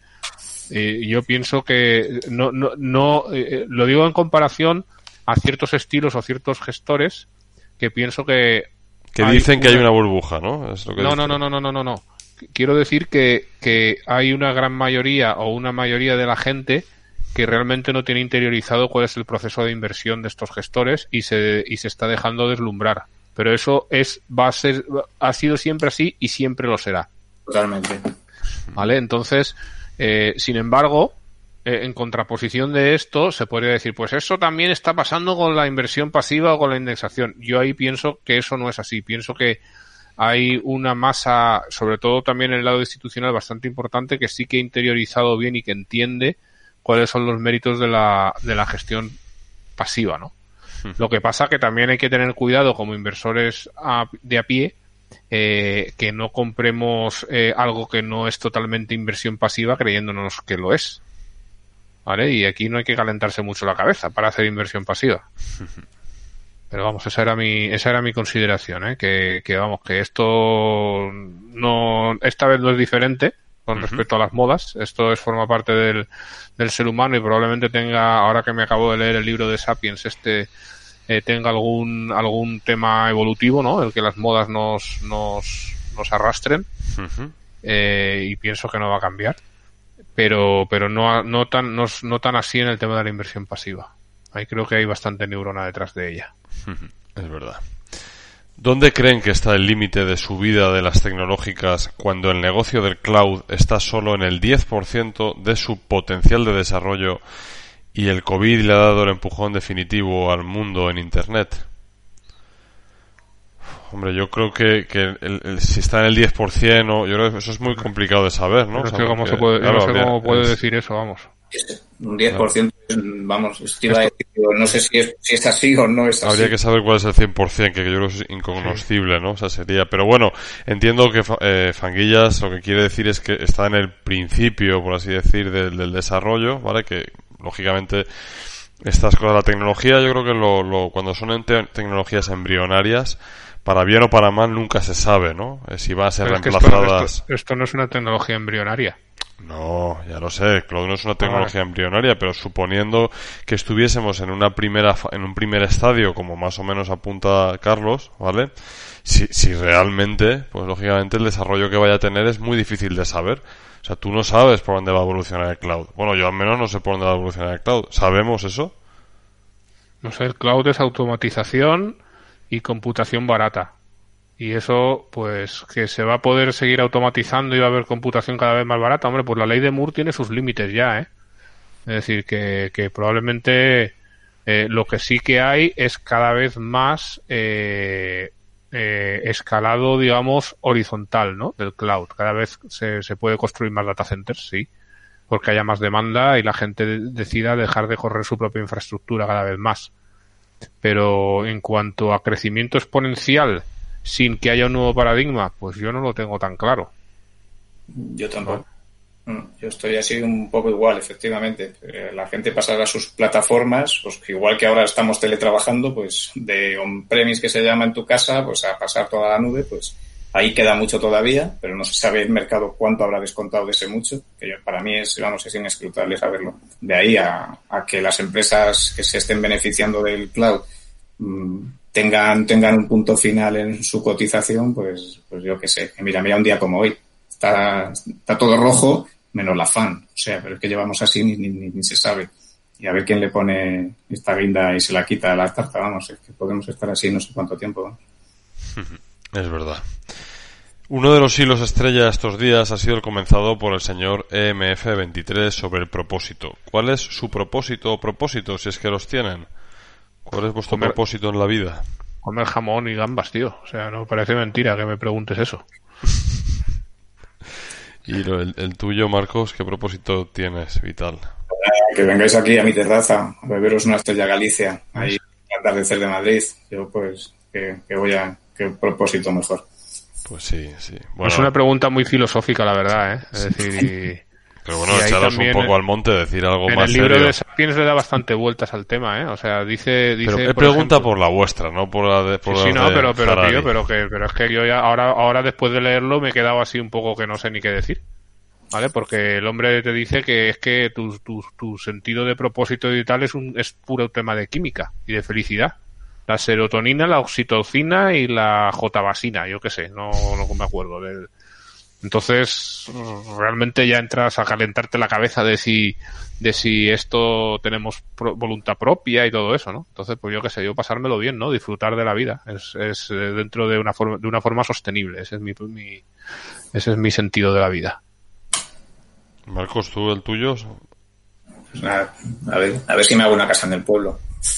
Eh, yo pienso que no, no, no eh, lo digo en comparación a ciertos estilos o ciertos gestores que pienso que que dicen una... que hay una burbuja, ¿no? Es lo que no, no, no, no, no, no, no, no. Quiero decir que, que hay una gran mayoría o una mayoría de la gente que realmente no tiene interiorizado cuál es el proceso de inversión de estos gestores y se y se está dejando deslumbrar. Pero eso es va a ser ha sido siempre así y siempre lo será. Totalmente. ¿Vale? Entonces, eh, sin embargo, eh, en contraposición de esto, se podría decir, pues eso también está pasando con la inversión pasiva o con la indexación. Yo ahí pienso que eso no es así. Pienso que hay una masa, sobre todo también en el lado institucional, bastante importante, que sí que ha interiorizado bien y que entiende cuáles son los méritos de la, de la gestión pasiva, ¿no? Uh-huh. Lo que pasa que también hay que tener cuidado como inversores a, de a pie, eh, que no compremos eh, algo que no es totalmente inversión pasiva creyéndonos que lo es, ¿vale? Y aquí no hay que calentarse mucho la cabeza para hacer inversión pasiva. Uh-huh. Pero vamos, esa era mi, esa era mi consideración, ¿eh? Que, que vamos, que esto no, esta vez no es diferente con uh-huh. respecto a las modas. Esto es forma parte del, del ser humano y probablemente tenga, ahora que me acabo de leer el libro de Sapiens, este, eh, tenga algún, algún tema evolutivo, ¿no? El que las modas nos, nos, nos arrastren. Uh-huh. Eh, y pienso que no va a cambiar. Pero, pero no, no tan, no, no tan así en el tema de la inversión pasiva. Ahí creo que hay bastante neurona detrás de ella. Es verdad. ¿Dónde creen que está el límite de subida de las tecnológicas cuando el negocio del cloud está solo en el diez por ciento de su potencial de desarrollo y el COVID le ha dado el empujón definitivo al mundo en Internet. Hombre, yo creo que, que el, el, si está en el diez por ciento, o, yo creo que eso es muy complicado de saber, ¿no? No o sea, sé cómo porque, se puede, claro, no sé habría, cómo puede es, decir eso, vamos. Un diez por ciento, claro. Vamos, esto iba a decir, no sé si es, si es así o no es así. Habría que saber cuál es el cien por ciento, que yo creo que es incognoscible, sí. ¿no? O sea, sería... Pero bueno, entiendo que eh, Fanguillas lo que quiere decir es que está en el principio, por así decir, del, del desarrollo, ¿vale? Que, lógicamente, estas cosas de la tecnología, yo creo que lo, lo cuando son te tecnologías embrionarias, para bien o para mal, nunca se sabe, ¿no? Eh, si van a ser Pero reemplazadas... Es que esto, esto, esto no es una tecnología embrionaria. No, ya lo sé, Cloud no es una tecnología vale. embrionaria, pero suponiendo que estuviésemos en una primera en un primer estadio, como más o menos apunta Carlos, ¿vale? Si, si realmente, pues lógicamente el desarrollo que vaya a tener es muy difícil de saber. O sea, tú no sabes por dónde va a evolucionar el Cloud. Bueno, yo al menos no sé por dónde va a evolucionar el Cloud. ¿Sabemos eso? No sé, el Cloud es automatización y computación barata. Y eso, pues, que se va a poder seguir automatizando y va a haber computación cada vez más barata. Hombre, pues la ley de Moore tiene sus límites ya, ¿eh? Es decir, que, que probablemente eh, lo que sí que hay es cada vez más eh, eh, escalado, digamos, horizontal, ¿no? Del cloud. Cada vez se, se puede construir más data centers, sí, porque haya más demanda y la gente decida dejar de correr su propia infraestructura cada vez más. Pero en cuanto a crecimiento exponencial, sin que haya un nuevo paradigma, pues yo no lo tengo tan claro. Yo tampoco. Yo estoy así un poco igual, efectivamente. La gente pasará a sus plataformas, pues igual que ahora estamos teletrabajando, pues de on-premise que se llama en tu casa, pues a pasar toda la nube, pues ahí queda mucho todavía, pero no se sabe el mercado cuánto habrá descontado de ese mucho, que yo, para mí es, vamos, es inescrutable saberlo. De ahí a, a que las empresas que se estén beneficiando del cloud mmm, tengan tengan un punto final en su cotización, pues pues yo qué sé. Mira, mira un día como hoy. Está está todo rojo, menos la fan. O sea, pero es que llevamos así ni, ni, ni se sabe. Y a ver quién le pone esta guinda y se la quita a la tarta, vamos. Es que podemos estar así no sé cuánto tiempo, ¿no? Es verdad. Uno de los hilos estrella estos días ha sido el comenzado por el señor E M F veintitrés sobre el propósito. ¿Cuál es su propósito o propósito, si es que los tienen? ¿Cuál es vuestro comer, propósito en la vida? Comer jamón y gambas, tío. O sea, no parece mentira que me preguntes eso. ¿Y lo, el, el tuyo, Marcos, qué propósito tienes, vital? Que vengáis aquí a mi terraza a beberos una Estrella Galicia, ahí al atardecer de Madrid. Yo, pues, que, que voy a... ¿Qué propósito mejor? Pues sí, sí. Bueno, es una pregunta muy filosófica, la verdad, ¿eh? Es decir... Y... Pero bueno, echaros un poco al monte, decir algo en más el libro serio. de Sapiens le da bastante vueltas al tema, ¿eh? O sea, dice... dice pero él por pregunta ejemplo, por la vuestra, no por la de... Por sí, la sí, no, de pero, pero, Harari. tío, pero, que, pero es que yo ya ahora, ahora después de leerlo me he quedado así un poco que no sé ni qué decir, ¿vale? Porque el hombre te dice que es que tu, tu, tu sentido de propósito y tal es un es puro tema de química y de felicidad. La serotonina, la oxitocina y la jotabasina, yo qué sé, no, no me acuerdo del... Entonces, realmente ya entras a calentarte la cabeza de si de si esto tenemos pro, voluntad propia y todo eso, ¿no? Entonces, pues yo qué sé, yo pasármelo bien, ¿no? Disfrutar de la vida. Es, es dentro de una forma, de una forma sostenible. Ese es mi, mi, ese es mi sentido de la vida. Marcos, ¿tú el tuyo? Pues nada, a ver, a ver si me hago una casa en el pueblo.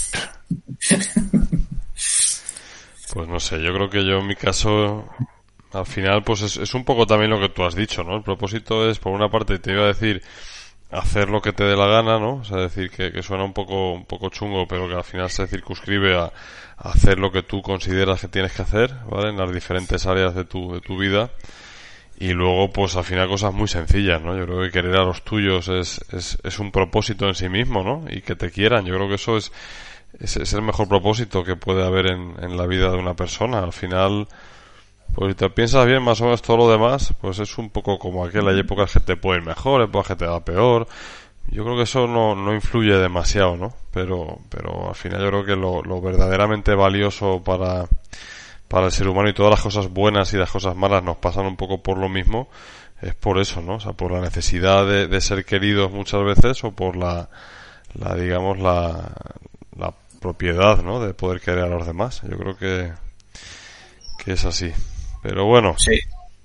Pues no sé, yo creo que yo en mi caso... Al final, pues es, es un poco también lo que tú has dicho, ¿no? El propósito es, por una parte, te iba a decir, hacer lo que te dé la gana, ¿no? O sea, decir que, que suena un poco un poco chungo, pero que al final se circunscribe a, a hacer lo que tú consideras que tienes que hacer, ¿vale? En las diferentes áreas de tu, de tu vida. Y luego, pues al final cosas muy sencillas, ¿no? Yo creo que querer a los tuyos es, es, es un propósito en sí mismo, ¿no? Y que te quieran. Yo creo que eso es, es, es el mejor propósito que puede haber en, en la vida de una persona. Al final... Pues si te piensas bien, más o menos todo lo demás, pues es un poco como aquel, hay épocas que te puede ir mejor, épocas que te va peor. Yo creo que eso no, no influye demasiado, ¿no? Pero, pero al final yo creo que lo, lo verdaderamente valioso para, para el ser humano, y todas las cosas buenas y las cosas malas nos pasan un poco por lo mismo, es por eso, ¿no? O sea, por la necesidad de, de ser queridos muchas veces, o por la, la digamos, la, la propiedad, ¿no? De poder querer a los demás. Yo creo que, que es así. Pero bueno. Sí.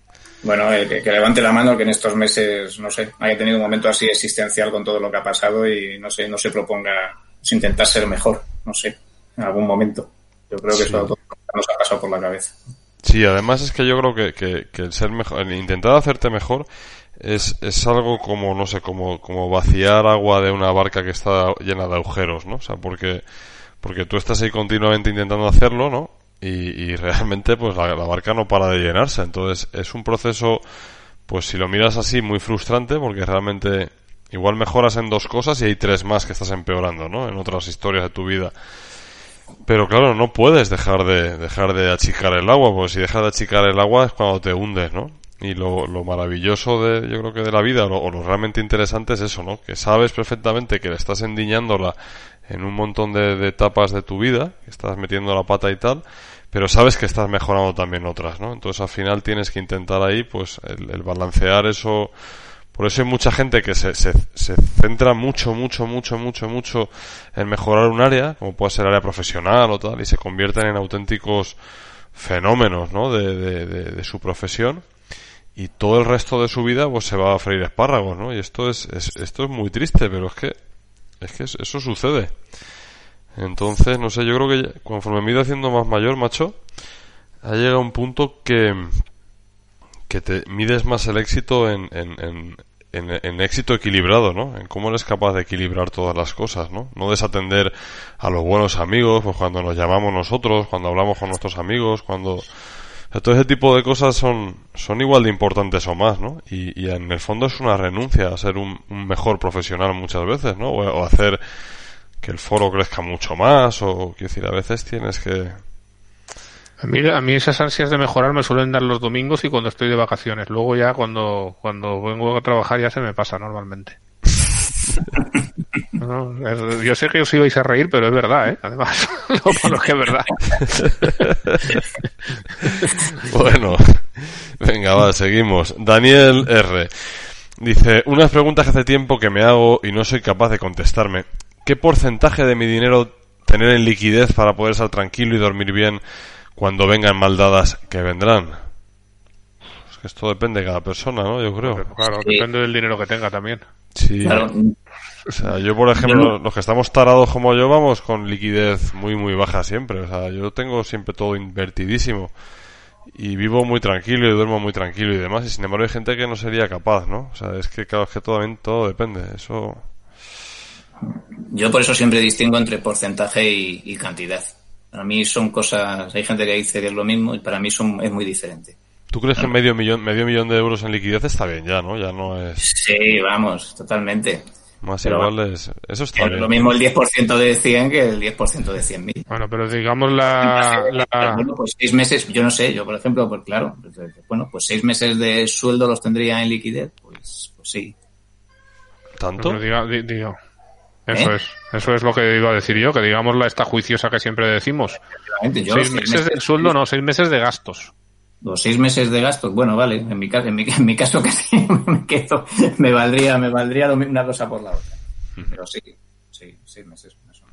Bueno, eh, que, que levante la mano que en estos meses, no sé, haya tenido un momento así existencial con todo lo que ha pasado y no sé, no se proponga pues, intentar ser mejor, no sé, en algún momento. Yo creo que sí. Eso todo nos ha pasado por la cabeza. Sí, además es que yo creo que, que, que el ser mejor, el intentar hacerte mejor es, es algo como, no sé, como, como vaciar agua de una barca que está llena de agujeros, ¿no? O sea, porque, porque tú estás ahí continuamente intentando hacerlo, ¿no? Y, y realmente pues la, la barca no para de llenarse. Entonces es un proceso, pues si lo miras así, muy frustrante, porque realmente igual mejoras en dos cosas y hay tres más que estás empeorando, ¿no? En otras historias de tu vida. Pero claro, no puedes dejar de dejar de achicar el agua, porque si dejas de achicar el agua es cuando te hundes, ¿no? Y lo, lo maravilloso de, yo creo que de la vida, o lo, o lo realmente interesante es eso, ¿no? Que sabes perfectamente que le estás endiñándola en un montón de, de etapas de tu vida, que estás metiendo la pata y tal, pero sabes que estás mejorando también otras, ¿no? Entonces al final tienes que intentar ahí, pues, el, el balancear eso. Por eso hay mucha gente que se, se, se centra mucho, mucho, mucho, mucho, mucho en mejorar un área, como puede ser el área profesional o tal, y se convierten en auténticos fenómenos, ¿no? De, de, de, de su profesión. Y todo el resto de su vida, pues se va a freír espárragos, ¿no? Y esto es, es esto es muy triste, pero es que, es que eso sucede. Entonces, no sé, yo creo que ya, conforme me he ido haciendo más mayor, macho, ha llegado un punto que, que te mides más el éxito en, en, en, en, en éxito equilibrado, ¿no? En cómo eres capaz de equilibrar todas las cosas, ¿no? No desatender a los buenos amigos, pues cuando nos llamamos nosotros, cuando hablamos con nuestros amigos, cuando... Todo ese tipo de cosas son, son igual de importantes o más, ¿no? Y, y en el fondo es una renuncia a ser un, un mejor profesional muchas veces, ¿no? O, o hacer que el foro crezca mucho más, o quiero decir, a veces tienes que... A mí, a mí esas ansias de mejorar me suelen dar los domingos y cuando estoy de vacaciones. Luego ya cuando, cuando vengo a trabajar ya se me pasa normalmente. No, es, yo sé que os ibais a reír, pero es verdad, ¿eh? Además, lo bueno que es verdad. Bueno, venga, va, seguimos. Daniel R. dice, unas preguntas que hace tiempo que me hago y no soy capaz de contestarme. ¿Qué porcentaje de mi dinero tener en liquidez para poder estar tranquilo y dormir bien cuando vengan maldadas que vendrán? Es que esto depende de cada persona, ¿no? Yo creo. Pero, claro, sí. Depende del dinero que tenga también. Sí. Claro. O sea, yo, por ejemplo, los que estamos tarados como yo, vamos con liquidez muy, muy baja siempre. O sea, yo tengo siempre todo invertidísimo. Y vivo muy tranquilo y duermo muy tranquilo y demás. Y sin embargo hay gente que no sería capaz, ¿no? O sea, es que, claro, es que todo, todo depende. Eso... Yo por eso siempre distingo entre porcentaje y, y cantidad. Para mí son cosas... Hay gente que dice que es lo mismo y para mí son, es muy diferente. ¿Tú crees que medio millón, medio millón de euros en liquidez está bien ya, no? Ya no es... Sí, vamos, totalmente. Más pero igual bueno, es... Eso está es bien. Lo mismo el diez por ciento de cien que el diez por ciento de cien mil. Bueno, pero digamos la... la... Bueno, pues seis meses, yo no sé, yo por ejemplo, pues claro, bueno, pues seis meses de sueldo los tendría en liquidez, pues, pues sí. ¿Tanto? Pero diga, diga. Eso ¿Eh? es, eso es lo que iba a decir yo, que digamos la esta juiciosa que siempre decimos. Yo, seis meses, meses de sueldo, no, seis meses de gastos. Los seis meses de gastos, bueno, vale, en mi caso, en mi, en mi caso casi me quedo, me valdría, me valdría una cosa por la otra. Pero sí, sí, seis meses. Eso.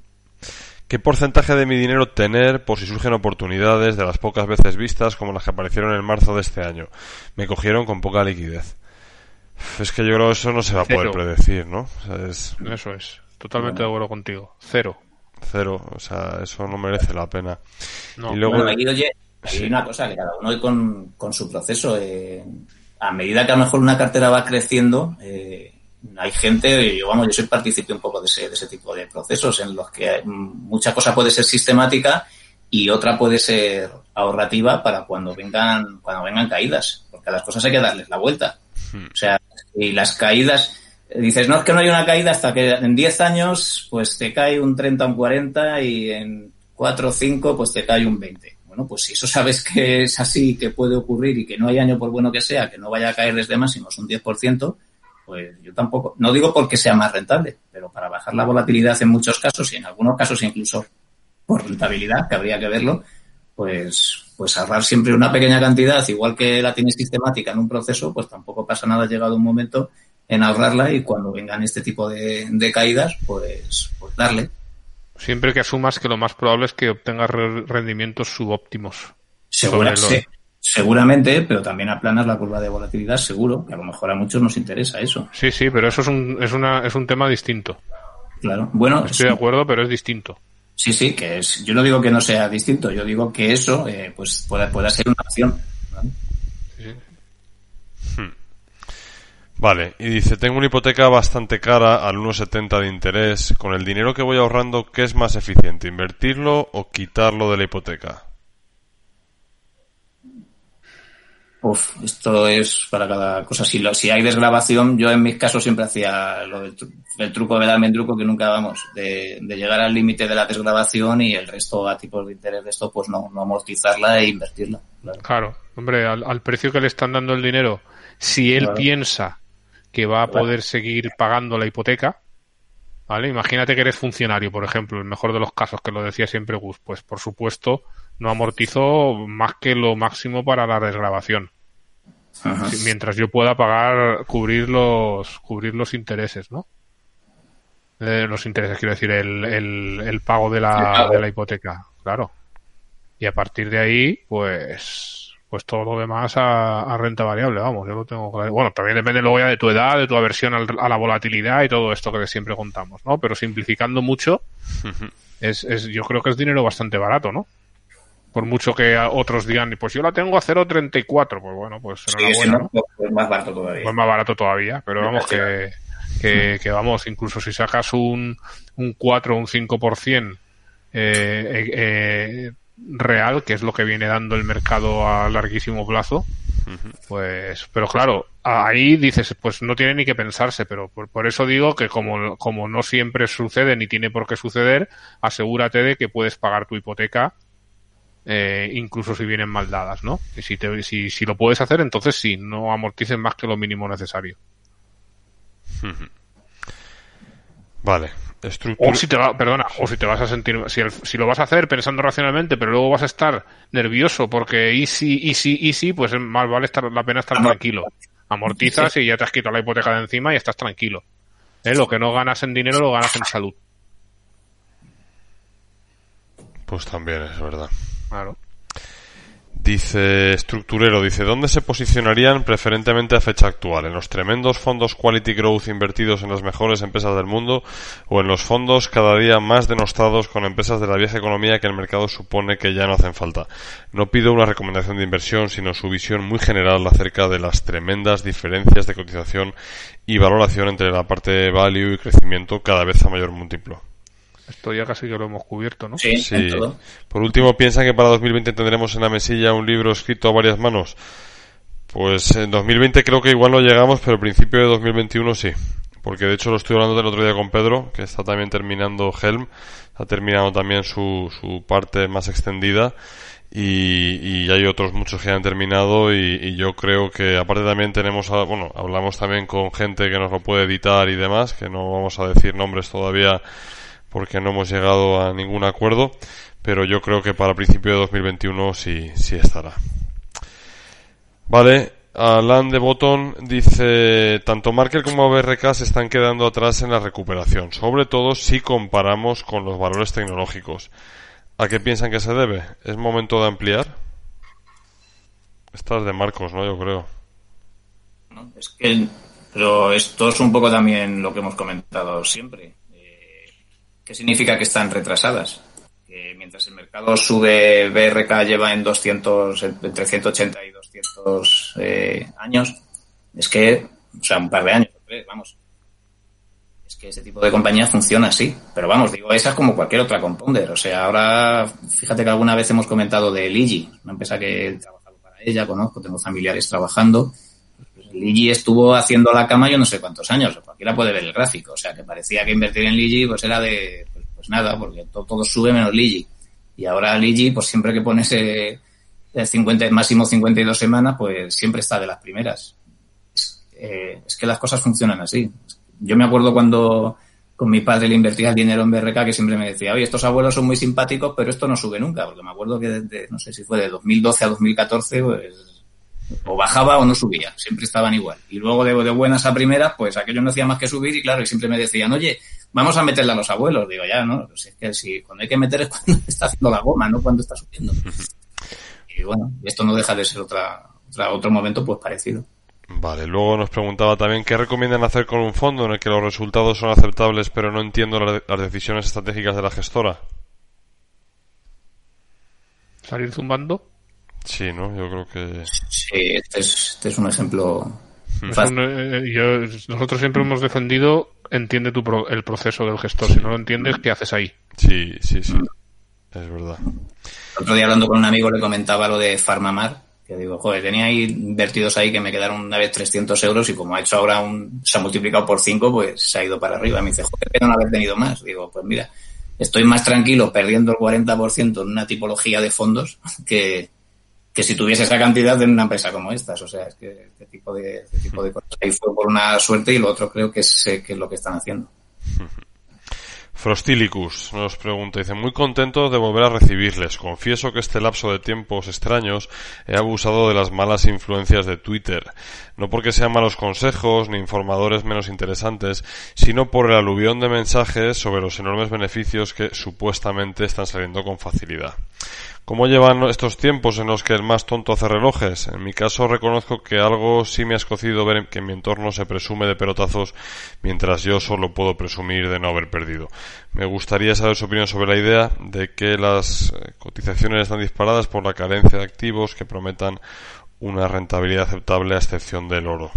¿Qué porcentaje de mi dinero tener por si surgen oportunidades de las pocas veces vistas como las que aparecieron en marzo de este año? Me cogieron con poca liquidez. Es que yo creo que eso no se va a poder Cero. predecir, ¿no? O sea, es... Eso es, totalmente bueno. de acuerdo contigo. Cero. Cero, o sea, eso no merece la pena. No. Y luego... Bueno, aquí, oye, hay sí. una cosa, que cada uno con, con su proceso. Eh, a medida que a lo mejor una cartera va creciendo, eh, hay gente, yo, vamos, yo soy partícipe un poco de ese, de ese tipo de procesos en los que mucha cosa puede ser sistemática y otra puede ser ahorrativa para cuando vengan, cuando vengan caídas, porque a las cosas hay que darles la vuelta. Hmm. O sea, y las caídas, dices, no, es que no hay una caída hasta que en diez años pues te cae un treinta, un cuarenta y en cuatro o cinco pues te cae un veinte. Bueno, pues si eso sabes que es así, que puede ocurrir y que no hay año por bueno que sea, que no vaya a caer desde máximos un diez por ciento, pues yo tampoco, no digo porque sea más rentable, pero para bajar la volatilidad en muchos casos y en algunos casos incluso por rentabilidad, que habría que verlo, pues pues ahorrar siempre una pequeña cantidad, igual que la tienes sistemática en un proceso, pues tampoco pasa nada llegado un momento en ahorrarla y cuando vengan este tipo de, de caídas, pues, pues darle. Siempre que asumas que lo más probable es que obtengas rendimientos subóptimos. Segura, sobre, sí, lo, Seguramente, pero también aplanas la curva de volatilidad, seguro, que a lo mejor a muchos nos interesa eso. Sí, sí, pero eso es un, es una, es un tema distinto. Claro, bueno. Estoy sí. de acuerdo, pero es distinto. Sí, sí, que es. Yo no digo que no sea distinto, yo digo que eso, eh, pues pueda, pueda ser una opción, ¿vale? Sí. Hmm. Vale, y dice, tengo una hipoteca bastante cara al uno coma setenta de interés. Con el dinero que voy ahorrando, ¿qué es más eficiente? ¿Invertirlo o quitarlo de la hipoteca? Uf, esto es para cada cosa. Si, lo, si hay desgravación, yo en mis casos siempre hacía lo del tru- el truco de darme en truco, que nunca vamos, de, de llegar al límite de la desgravación y el resto a tipos de interés de esto, pues no, no amortizarla e invertirla. Claro, Claro, hombre, al, al precio que le están dando el dinero, si él Claro. piensa que va a Claro. poder seguir pagando la hipoteca, ¿vale? Imagínate que eres funcionario, por ejemplo, el mejor de los casos, que lo decía siempre Gus, pues por supuesto no amortizo más que lo máximo para la desgravación. Ajá. Si- mientras yo pueda pagar, cubrir los, cubrir los intereses, ¿no? Eh, los intereses, quiero decir, el, el, el pago de El la, pago. de la hipoteca, claro. Y a partir de ahí, pues, pues todo lo demás a, a renta variable, vamos, yo lo tengo claro. Bueno, también depende luego ya de tu edad, de tu aversión al- a la volatilidad y todo esto que siempre contamos, ¿no? Pero simplificando mucho, es, es, yo creo que es dinero bastante barato, ¿no? Por mucho que a otros digan, pues yo la tengo a cero coma treinta y cuatro, pues bueno, pues Sigue enhorabuena, siendo ¿no? pues, más barato todavía. Pues más barato todavía, pero vamos que, que, que vamos, incluso si sacas un, un cuatro o un cinco por ciento eh, eh, eh, real, que es lo que viene dando el mercado a larguísimo plazo, pues, pero claro, ahí dices, pues no tiene ni que pensarse, pero por, por eso digo que como, como no siempre sucede ni tiene por qué suceder, asegúrate de que puedes pagar tu hipoteca, eh, incluso si vienen mal dadas, ¿no? Y si, te, si, si lo puedes hacer, entonces sí, no amortices más que lo mínimo necesario. Vale. Estructura... O si te va, perdona, o si te vas a sentir, si, el, si lo vas a hacer pensando racionalmente, pero luego vas a estar nervioso porque easy, easy, easy, pues más vale estar, la pena estar tranquilo. Amortizas y ya te has quitado la hipoteca de encima y estás tranquilo. ¿Eh? Lo que no ganas en dinero lo ganas en salud. Pues también es verdad. Claro. Dice Estructurero, dice, ¿dónde se posicionarían preferentemente a fecha actual? ¿En los tremendos fondos Quality Growth invertidos en las mejores empresas del mundo o en los fondos cada día más denostados con empresas de la vieja economía que el mercado supone que ya no hacen falta? No pido una recomendación de inversión, sino su visión muy general acerca de las tremendas diferencias de cotización y valoración entre la parte de value y crecimiento cada vez a mayor múltiplo. Esto ya casi que lo hemos cubierto, ¿no? Sí, Sí. en todo. Por último, ¿piensan que para dos mil veinte tendremos en la mesilla un libro escrito a varias manos? Pues en dos mil veinte creo que igual no llegamos, pero al principio de dos mil veintiuno sí. Porque de hecho lo estoy hablando del otro día con Pedro, que está también terminando Helm, ha terminado también su, su parte más extendida y, y hay otros muchos que han terminado y, y yo creo que aparte también tenemos, a, bueno, hablamos también con gente que nos lo puede editar y demás, que no vamos a decir nombres todavía porque no hemos llegado a ningún acuerdo, pero yo creo que para principio de dos mil veintiuno sí, sí estará. Vale, Alan de Botton dice, tanto Marker como B R K se están quedando atrás en la recuperación, sobre todo si comparamos con los valores tecnológicos. ¿A qué piensan que se debe? ¿Es momento de ampliar? Esta es de Marcos, ¿no? Yo creo. ¿No? Es que, pero esto es un poco también lo que hemos comentado siempre. ¿Qué significa que están retrasadas? Que mientras el mercado sube, B R K lleva en doscientos, entre ciento ochenta y doscientos eh, años. Es que, o sea, un par de años, tres, vamos. Es que ese tipo de compañía funciona así. Pero vamos, digo, esa es como cualquier otra compounder. O sea, ahora, fíjate que alguna vez hemos comentado de Ligi, una empresa que he trabajado para ella, conozco, tengo familiares trabajando. Ligi estuvo haciendo la cama yo no sé cuántos años, cualquiera puede ver el gráfico, o sea que parecía que invertir en Ligi pues era de, pues, pues nada, porque todo, todo sube menos Ligi, y ahora Ligi pues siempre que pones eh, el cincuenta, máximo cincuenta y dos semanas pues siempre está de las primeras. Es, eh, es que las cosas funcionan así. Yo me acuerdo cuando con mi padre le invertía el dinero en B R K que siempre me decía, oye, estos abuelos son muy simpáticos pero esto no sube nunca, porque me acuerdo que desde, no sé si fue de dos mil doce a dos mil catorce pues o bajaba o no subía, siempre estaban igual. Y luego de, de buenas a primeras, pues aquello no hacía más que subir y claro, y siempre me decían, oye, vamos a meterle a los abuelos. Digo, ya, ¿no? Pues es que si cuando hay que meter es cuando está haciendo la goma, no cuando está subiendo. Y bueno, esto no deja de ser otra, otra otro momento pues parecido. Vale, luego nos preguntaba también qué recomiendan hacer con un fondo en el que los resultados son aceptables pero no entiendo las, las decisiones estratégicas de la gestora. ¿Salir zumbando? Sí, ¿no? Yo creo que... Sí, este es, este es un ejemplo es un, eh, yo, nosotros siempre hemos defendido entiende tu pro, el proceso del gestor. Si no lo entiendes, ¿qué haces ahí? Sí, sí, sí. Es verdad. El otro día hablando con un amigo le comentaba lo de Farmamar. Que digo, joder, tenía ahí invertidos ahí que me quedaron una vez trescientos euros y como ha hecho ahora un, se ha multiplicado por cinco, pues se ha ido para arriba. Me dice, joder, pero no haber tenido más. Digo, pues mira, estoy más tranquilo perdiendo el cuarenta por ciento en una tipología de fondos que, que si tuviese esa cantidad en una empresa como estas. O sea, es que este tipo de, este tipo de cosas ahí fue por una suerte y lo otro creo que es, que es lo que están haciendo. Frostilicus nos pregunta, dice, muy contento de volver a recibirles. Confieso que este lapso de tiempos extraños he abusado de las malas influencias de Twitter. No porque sean malos consejos ni informadores menos interesantes, sino por el aluvión de mensajes sobre los enormes beneficios que supuestamente están saliendo con facilidad. ¿Cómo llevan estos tiempos en los que el más tonto hace relojes? En mi caso reconozco que algo sí me ha escocido ver que en mi entorno se presume de pelotazos mientras yo solo puedo presumir de no haber perdido. Me gustaría saber su opinión sobre la idea de que las cotizaciones están disparadas por la carencia de activos que prometan una rentabilidad aceptable a excepción del oro.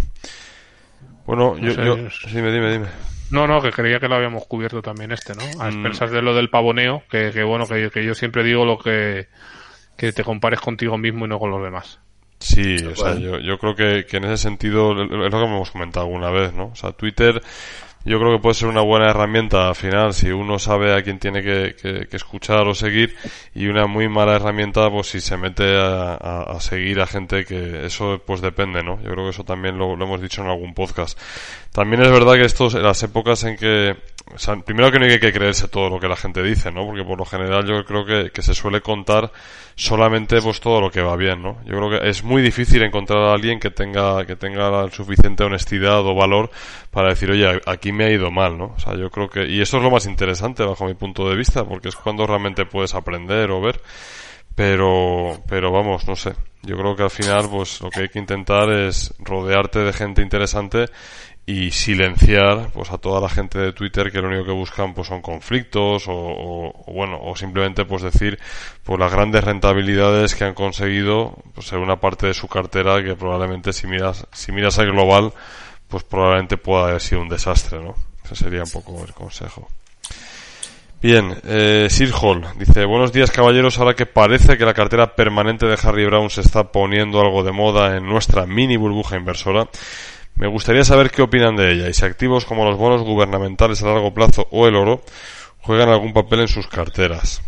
Bueno, yo... yo dime, dime, dime. No, no, que creía que lo habíamos cubierto también este, ¿no? A expensas de lo del pavoneo, que, que bueno, que, que yo siempre digo lo que, que te compares contigo mismo y no con los demás. Sí, o sea, yo, yo creo que, que en ese sentido es lo que hemos comentado alguna vez, ¿no? O sea, Twitter yo creo que puede ser una buena herramienta al final si uno sabe a quién tiene que, que, que escuchar o seguir, y una muy mala herramienta pues si se mete a, a, a seguir a gente que eso pues depende, ¿no? Yo creo que eso también lo, lo hemos dicho en algún podcast. También es verdad que estos, en las épocas en que, o sea, primero que no hay que creerse todo lo que la gente dice, ¿no? Porque por lo general yo creo que, que se suele contar solamente pues todo lo que va bien, ¿no? Yo creo que es muy difícil encontrar a alguien que tenga, que tenga la suficiente honestidad o valor para decir, oye, aquí me ha ido mal, ¿no? O sea, yo creo que, y eso es lo más interesante bajo mi punto de vista, porque es cuando realmente puedes aprender o ver. Pero, pero vamos, no sé. Yo creo que al final, pues lo que hay que intentar es rodearte de gente interesante y silenciar pues a toda la gente de Twitter que lo único que buscan pues son conflictos o, o, o bueno, o simplemente pues decir pues las grandes rentabilidades que han conseguido pues en una parte de su cartera que probablemente si miras si miras al global pues probablemente pueda haber sido un desastre, ¿no? Ese sería un poco el consejo. Bien, eh, Sir Hall dice, buenos días caballeros, ahora que parece que la cartera permanente de Harry Brown se está poniendo algo de moda en nuestra mini burbuja inversora, me gustaría saber qué opinan de ella y si activos como los bonos gubernamentales a largo plazo o el oro juegan algún papel en sus carteras.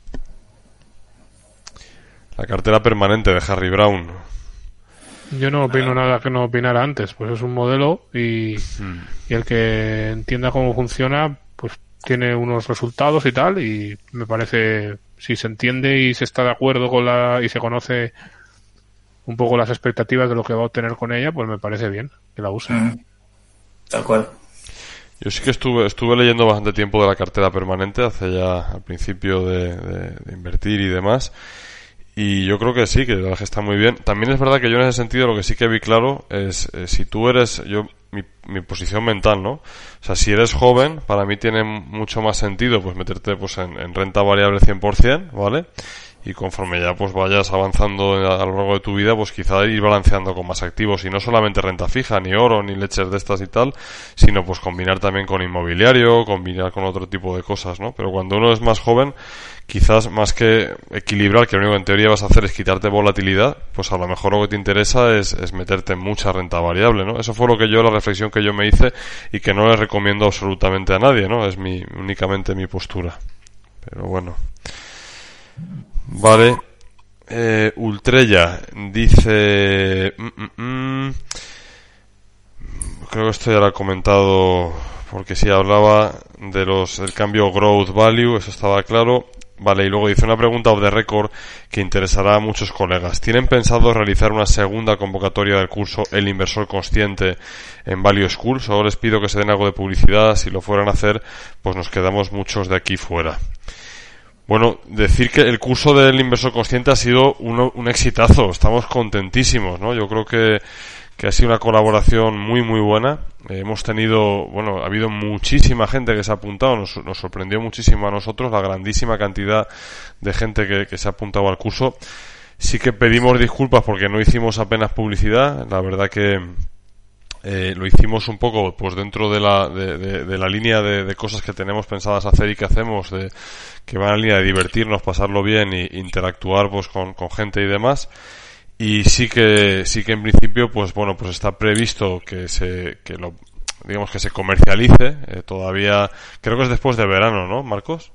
La cartera permanente de Harry Brown. Yo no opino nada que no opinara antes, pues es un modelo y, hmm. y el que entienda cómo funciona, pues tiene unos resultados y tal, y me parece, si se entiende y se está de acuerdo con la y se conoce un poco las expectativas de lo que va a obtener con ella, pues me parece bien que la use. Mm. De acuerdo. Yo sí que estuve estuve leyendo bastante tiempo de la cartera permanente, hace ya al principio de, de, de invertir y demás, y yo creo que sí, que la verdad que está muy bien. También es verdad que yo en ese sentido lo que sí que vi claro es, eh, si tú eres, yo mi, mi posición mental, ¿no? O sea, si eres joven, para mí tiene mucho más sentido pues meterte pues en, en renta variable cien por ciento, ¿vale? Y conforme ya pues vayas avanzando a lo largo de tu vida, pues quizá ir balanceando con más activos, y no solamente renta fija, ni oro, ni leches de estas y tal, sino pues combinar también con inmobiliario, combinar con otro tipo de cosas, ¿no? Pero cuando uno es más joven, quizás más que equilibrar, que lo único que en teoría vas a hacer es quitarte volatilidad, pues a lo mejor lo que te interesa es, es meterte en mucha renta variable, ¿no? Eso fue lo que yo, la reflexión que yo me hice, y que no le recomiendo absolutamente a nadie, ¿no? Es mi, únicamente mi postura. Pero bueno. Vale, eh, Ultrella dice, mm, mm, mm, creo que esto ya lo he comentado porque sí hablaba de los el cambio growth value, eso estaba claro. Vale, y luego dice una pregunta off the record que interesará a muchos colegas. ¿Tienen pensado realizar una segunda convocatoria del curso El Inversor Consciente en Value School? Solo les pido que se den algo de publicidad. Si lo fueran a hacer, pues nos quedamos muchos de aquí fuera. Bueno, decir que el curso del Inversor Consciente ha sido un, un exitazo, estamos contentísimos, ¿no? Yo creo que, que ha sido una colaboración muy, muy buena. Eh, hemos tenido, bueno, ha habido muchísima gente que se ha apuntado, nos, nos sorprendió muchísimo a nosotros la grandísima cantidad de gente que, que se ha apuntado al curso. Sí que pedimos disculpas porque no hicimos apenas publicidad, la verdad que Eh, lo hicimos un poco pues dentro de la de, de, de la línea de, de cosas que tenemos pensadas hacer y que hacemos, de que van en la línea de divertirnos, pasarlo bien y interactuar pues con, con gente y demás. Y sí que sí que en principio pues bueno, pues está previsto que se que lo digamos que se comercialice, eh, todavía creo que es después de verano, ¿no, Marcos?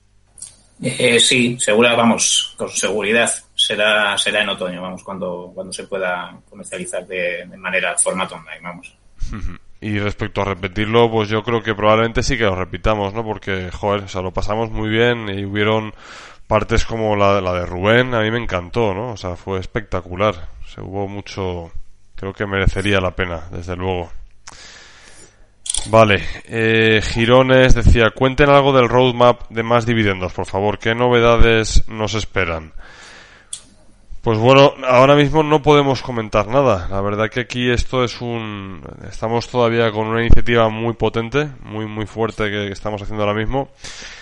Eh, sí, segura, vamos, con seguridad será será en otoño, vamos, cuando cuando se pueda comercializar de, de manera formato online, vamos. Y respecto a repetirlo, pues yo creo que probablemente sí que lo repitamos, ¿no? Porque, joder, o sea, lo pasamos muy bien y hubieron partes como la, la de Rubén, a mí me encantó, ¿no? O sea, fue espectacular. O sea, hubo mucho, creo que merecería la pena, desde luego. Vale, eh, Girones decía, cuenten algo del roadmap de más dividendos, por favor, ¿qué novedades nos esperan? Pues bueno, ahora mismo no podemos comentar nada, la verdad que aquí esto es un... estamos todavía con una iniciativa muy potente, muy muy fuerte que, que estamos haciendo ahora mismo.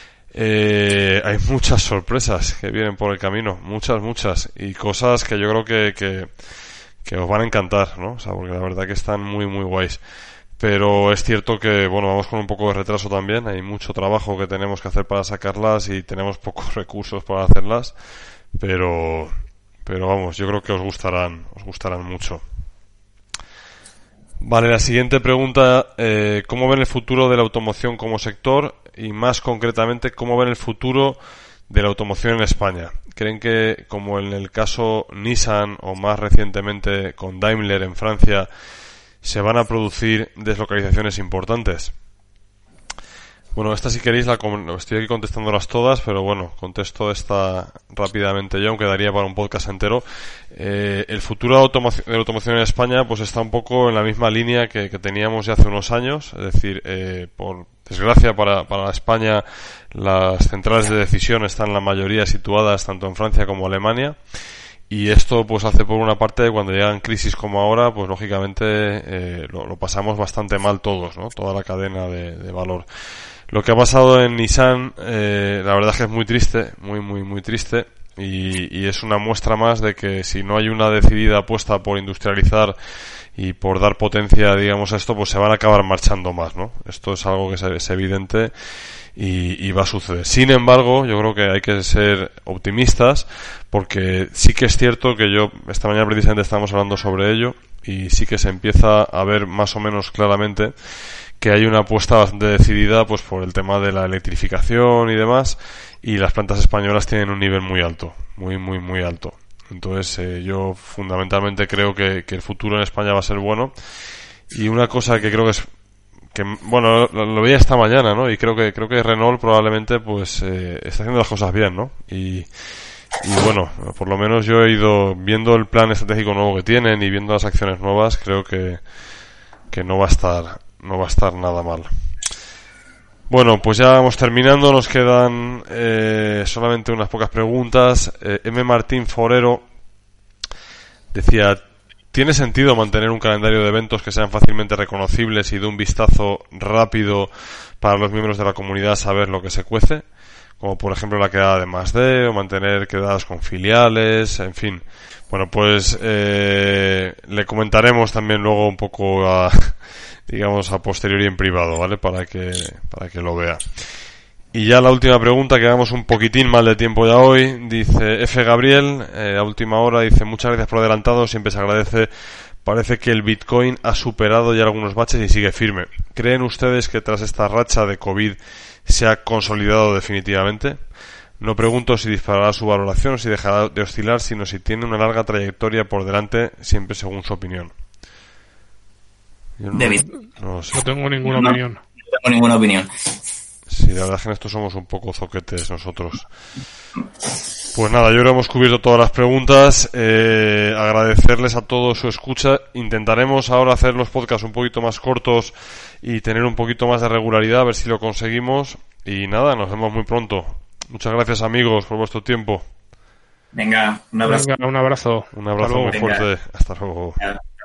Eh, hay muchas sorpresas que vienen por el camino, muchas, muchas, y cosas que yo creo que, que, que os van a encantar, ¿no? O sea, porque la verdad que están muy muy guays. Pero es cierto que, bueno, vamos con un poco de retraso también. Hay mucho trabajo que tenemos que hacer para sacarlas y tenemos pocos recursos para hacerlas. Pero, pero vamos, yo creo que os gustarán, os gustarán mucho. Vale, la siguiente pregunta, eh, ¿cómo ven el futuro de la automoción como sector? Y más concretamente, ¿cómo ven el futuro de la automoción en España? ¿Creen que, como en el caso Nissan o más recientemente con Daimler en Francia, se van a producir deslocalizaciones importantes? Bueno, esta si queréis la estoy aquí contestándolas todas, pero bueno, contesto esta rápidamente yo, aunque daría para un podcast entero. Eh, el futuro de, automoción, de la automoción en España pues está un poco en la misma línea que, que teníamos ya hace unos años, es decir, eh, por desgracia para, para España las centrales de decisión están la mayoría situadas tanto en Francia como Alemania. Y esto pues hace por una parte cuando llegan crisis como ahora, pues lógicamente eh, lo, lo pasamos bastante mal todos, ¿no? Toda la cadena de, de valor. Lo que ha pasado en Nissan, eh, la verdad es que es muy triste, muy muy muy triste, y, y es una muestra más de que si no hay una decidida apuesta por industrializar y por dar potencia, digamos, a esto, pues se van a acabar marchando más, ¿no? Esto es algo que es, es evidente. Y, y va a suceder. Sin embargo, yo creo que hay que ser optimistas porque sí que es cierto que yo, esta mañana precisamente estábamos hablando sobre ello y sí que se empieza a ver más o menos claramente que hay una apuesta bastante decidida pues por el tema de la electrificación y demás, y las plantas españolas tienen un nivel muy alto, muy muy muy alto. Entonces eh, yo fundamentalmente creo que, que el futuro en España va a ser bueno. Y una cosa que creo que es que bueno, lo, lo veía esta mañana, ¿no? Y creo que creo que Renault probablemente pues eh, está haciendo las cosas bien, ¿no? Y, y bueno, por lo menos yo he ido viendo el plan estratégico nuevo que tienen y viendo las acciones nuevas, creo que que no va a estar no va a estar nada mal. Bueno, pues ya vamos terminando, nos quedan eh, solamente unas pocas preguntas. eh, M. Martín Forero decía: ¿tiene sentido mantener un calendario de eventos que sean fácilmente reconocibles y de un vistazo rápido para los miembros de la comunidad saber lo que se cuece? Como por ejemplo la quedada de más D o mantener quedadas con filiales, en fin. Bueno, pues eh, le comentaremos también luego un poco a, digamos, a posteriori en privado, ¿vale? Para que, para que lo vea. Y ya la última pregunta, que vamos un poquitín mal de tiempo ya hoy, dice F. Gabriel, eh, a última hora, dice: muchas gracias por adelantado, siempre se agradece. Parece que el Bitcoin ha superado ya algunos baches y sigue firme. ¿Creen ustedes que tras esta racha de COVID se ha consolidado definitivamente? No pregunto si disparará su valoración o si dejará de oscilar, sino si tiene una larga trayectoria por delante, siempre según su opinión. Yo no, no, sé. no tengo ninguna no, opinión. No tengo ninguna opinión. Sí, la verdad es que en esto somos un poco zoquetes nosotros. Pues nada, yo creo que hemos cubierto todas las preguntas. Eh, agradecerles a todos su escucha. Intentaremos ahora hacer los podcasts un poquito más cortos y tener un poquito más de regularidad, a ver si lo conseguimos. Y nada, nos vemos muy pronto. Muchas gracias, amigos, por vuestro tiempo. Venga, un abrazo. Venga, un abrazo. Un abrazo muy Venga. fuerte. Hasta luego. Venga.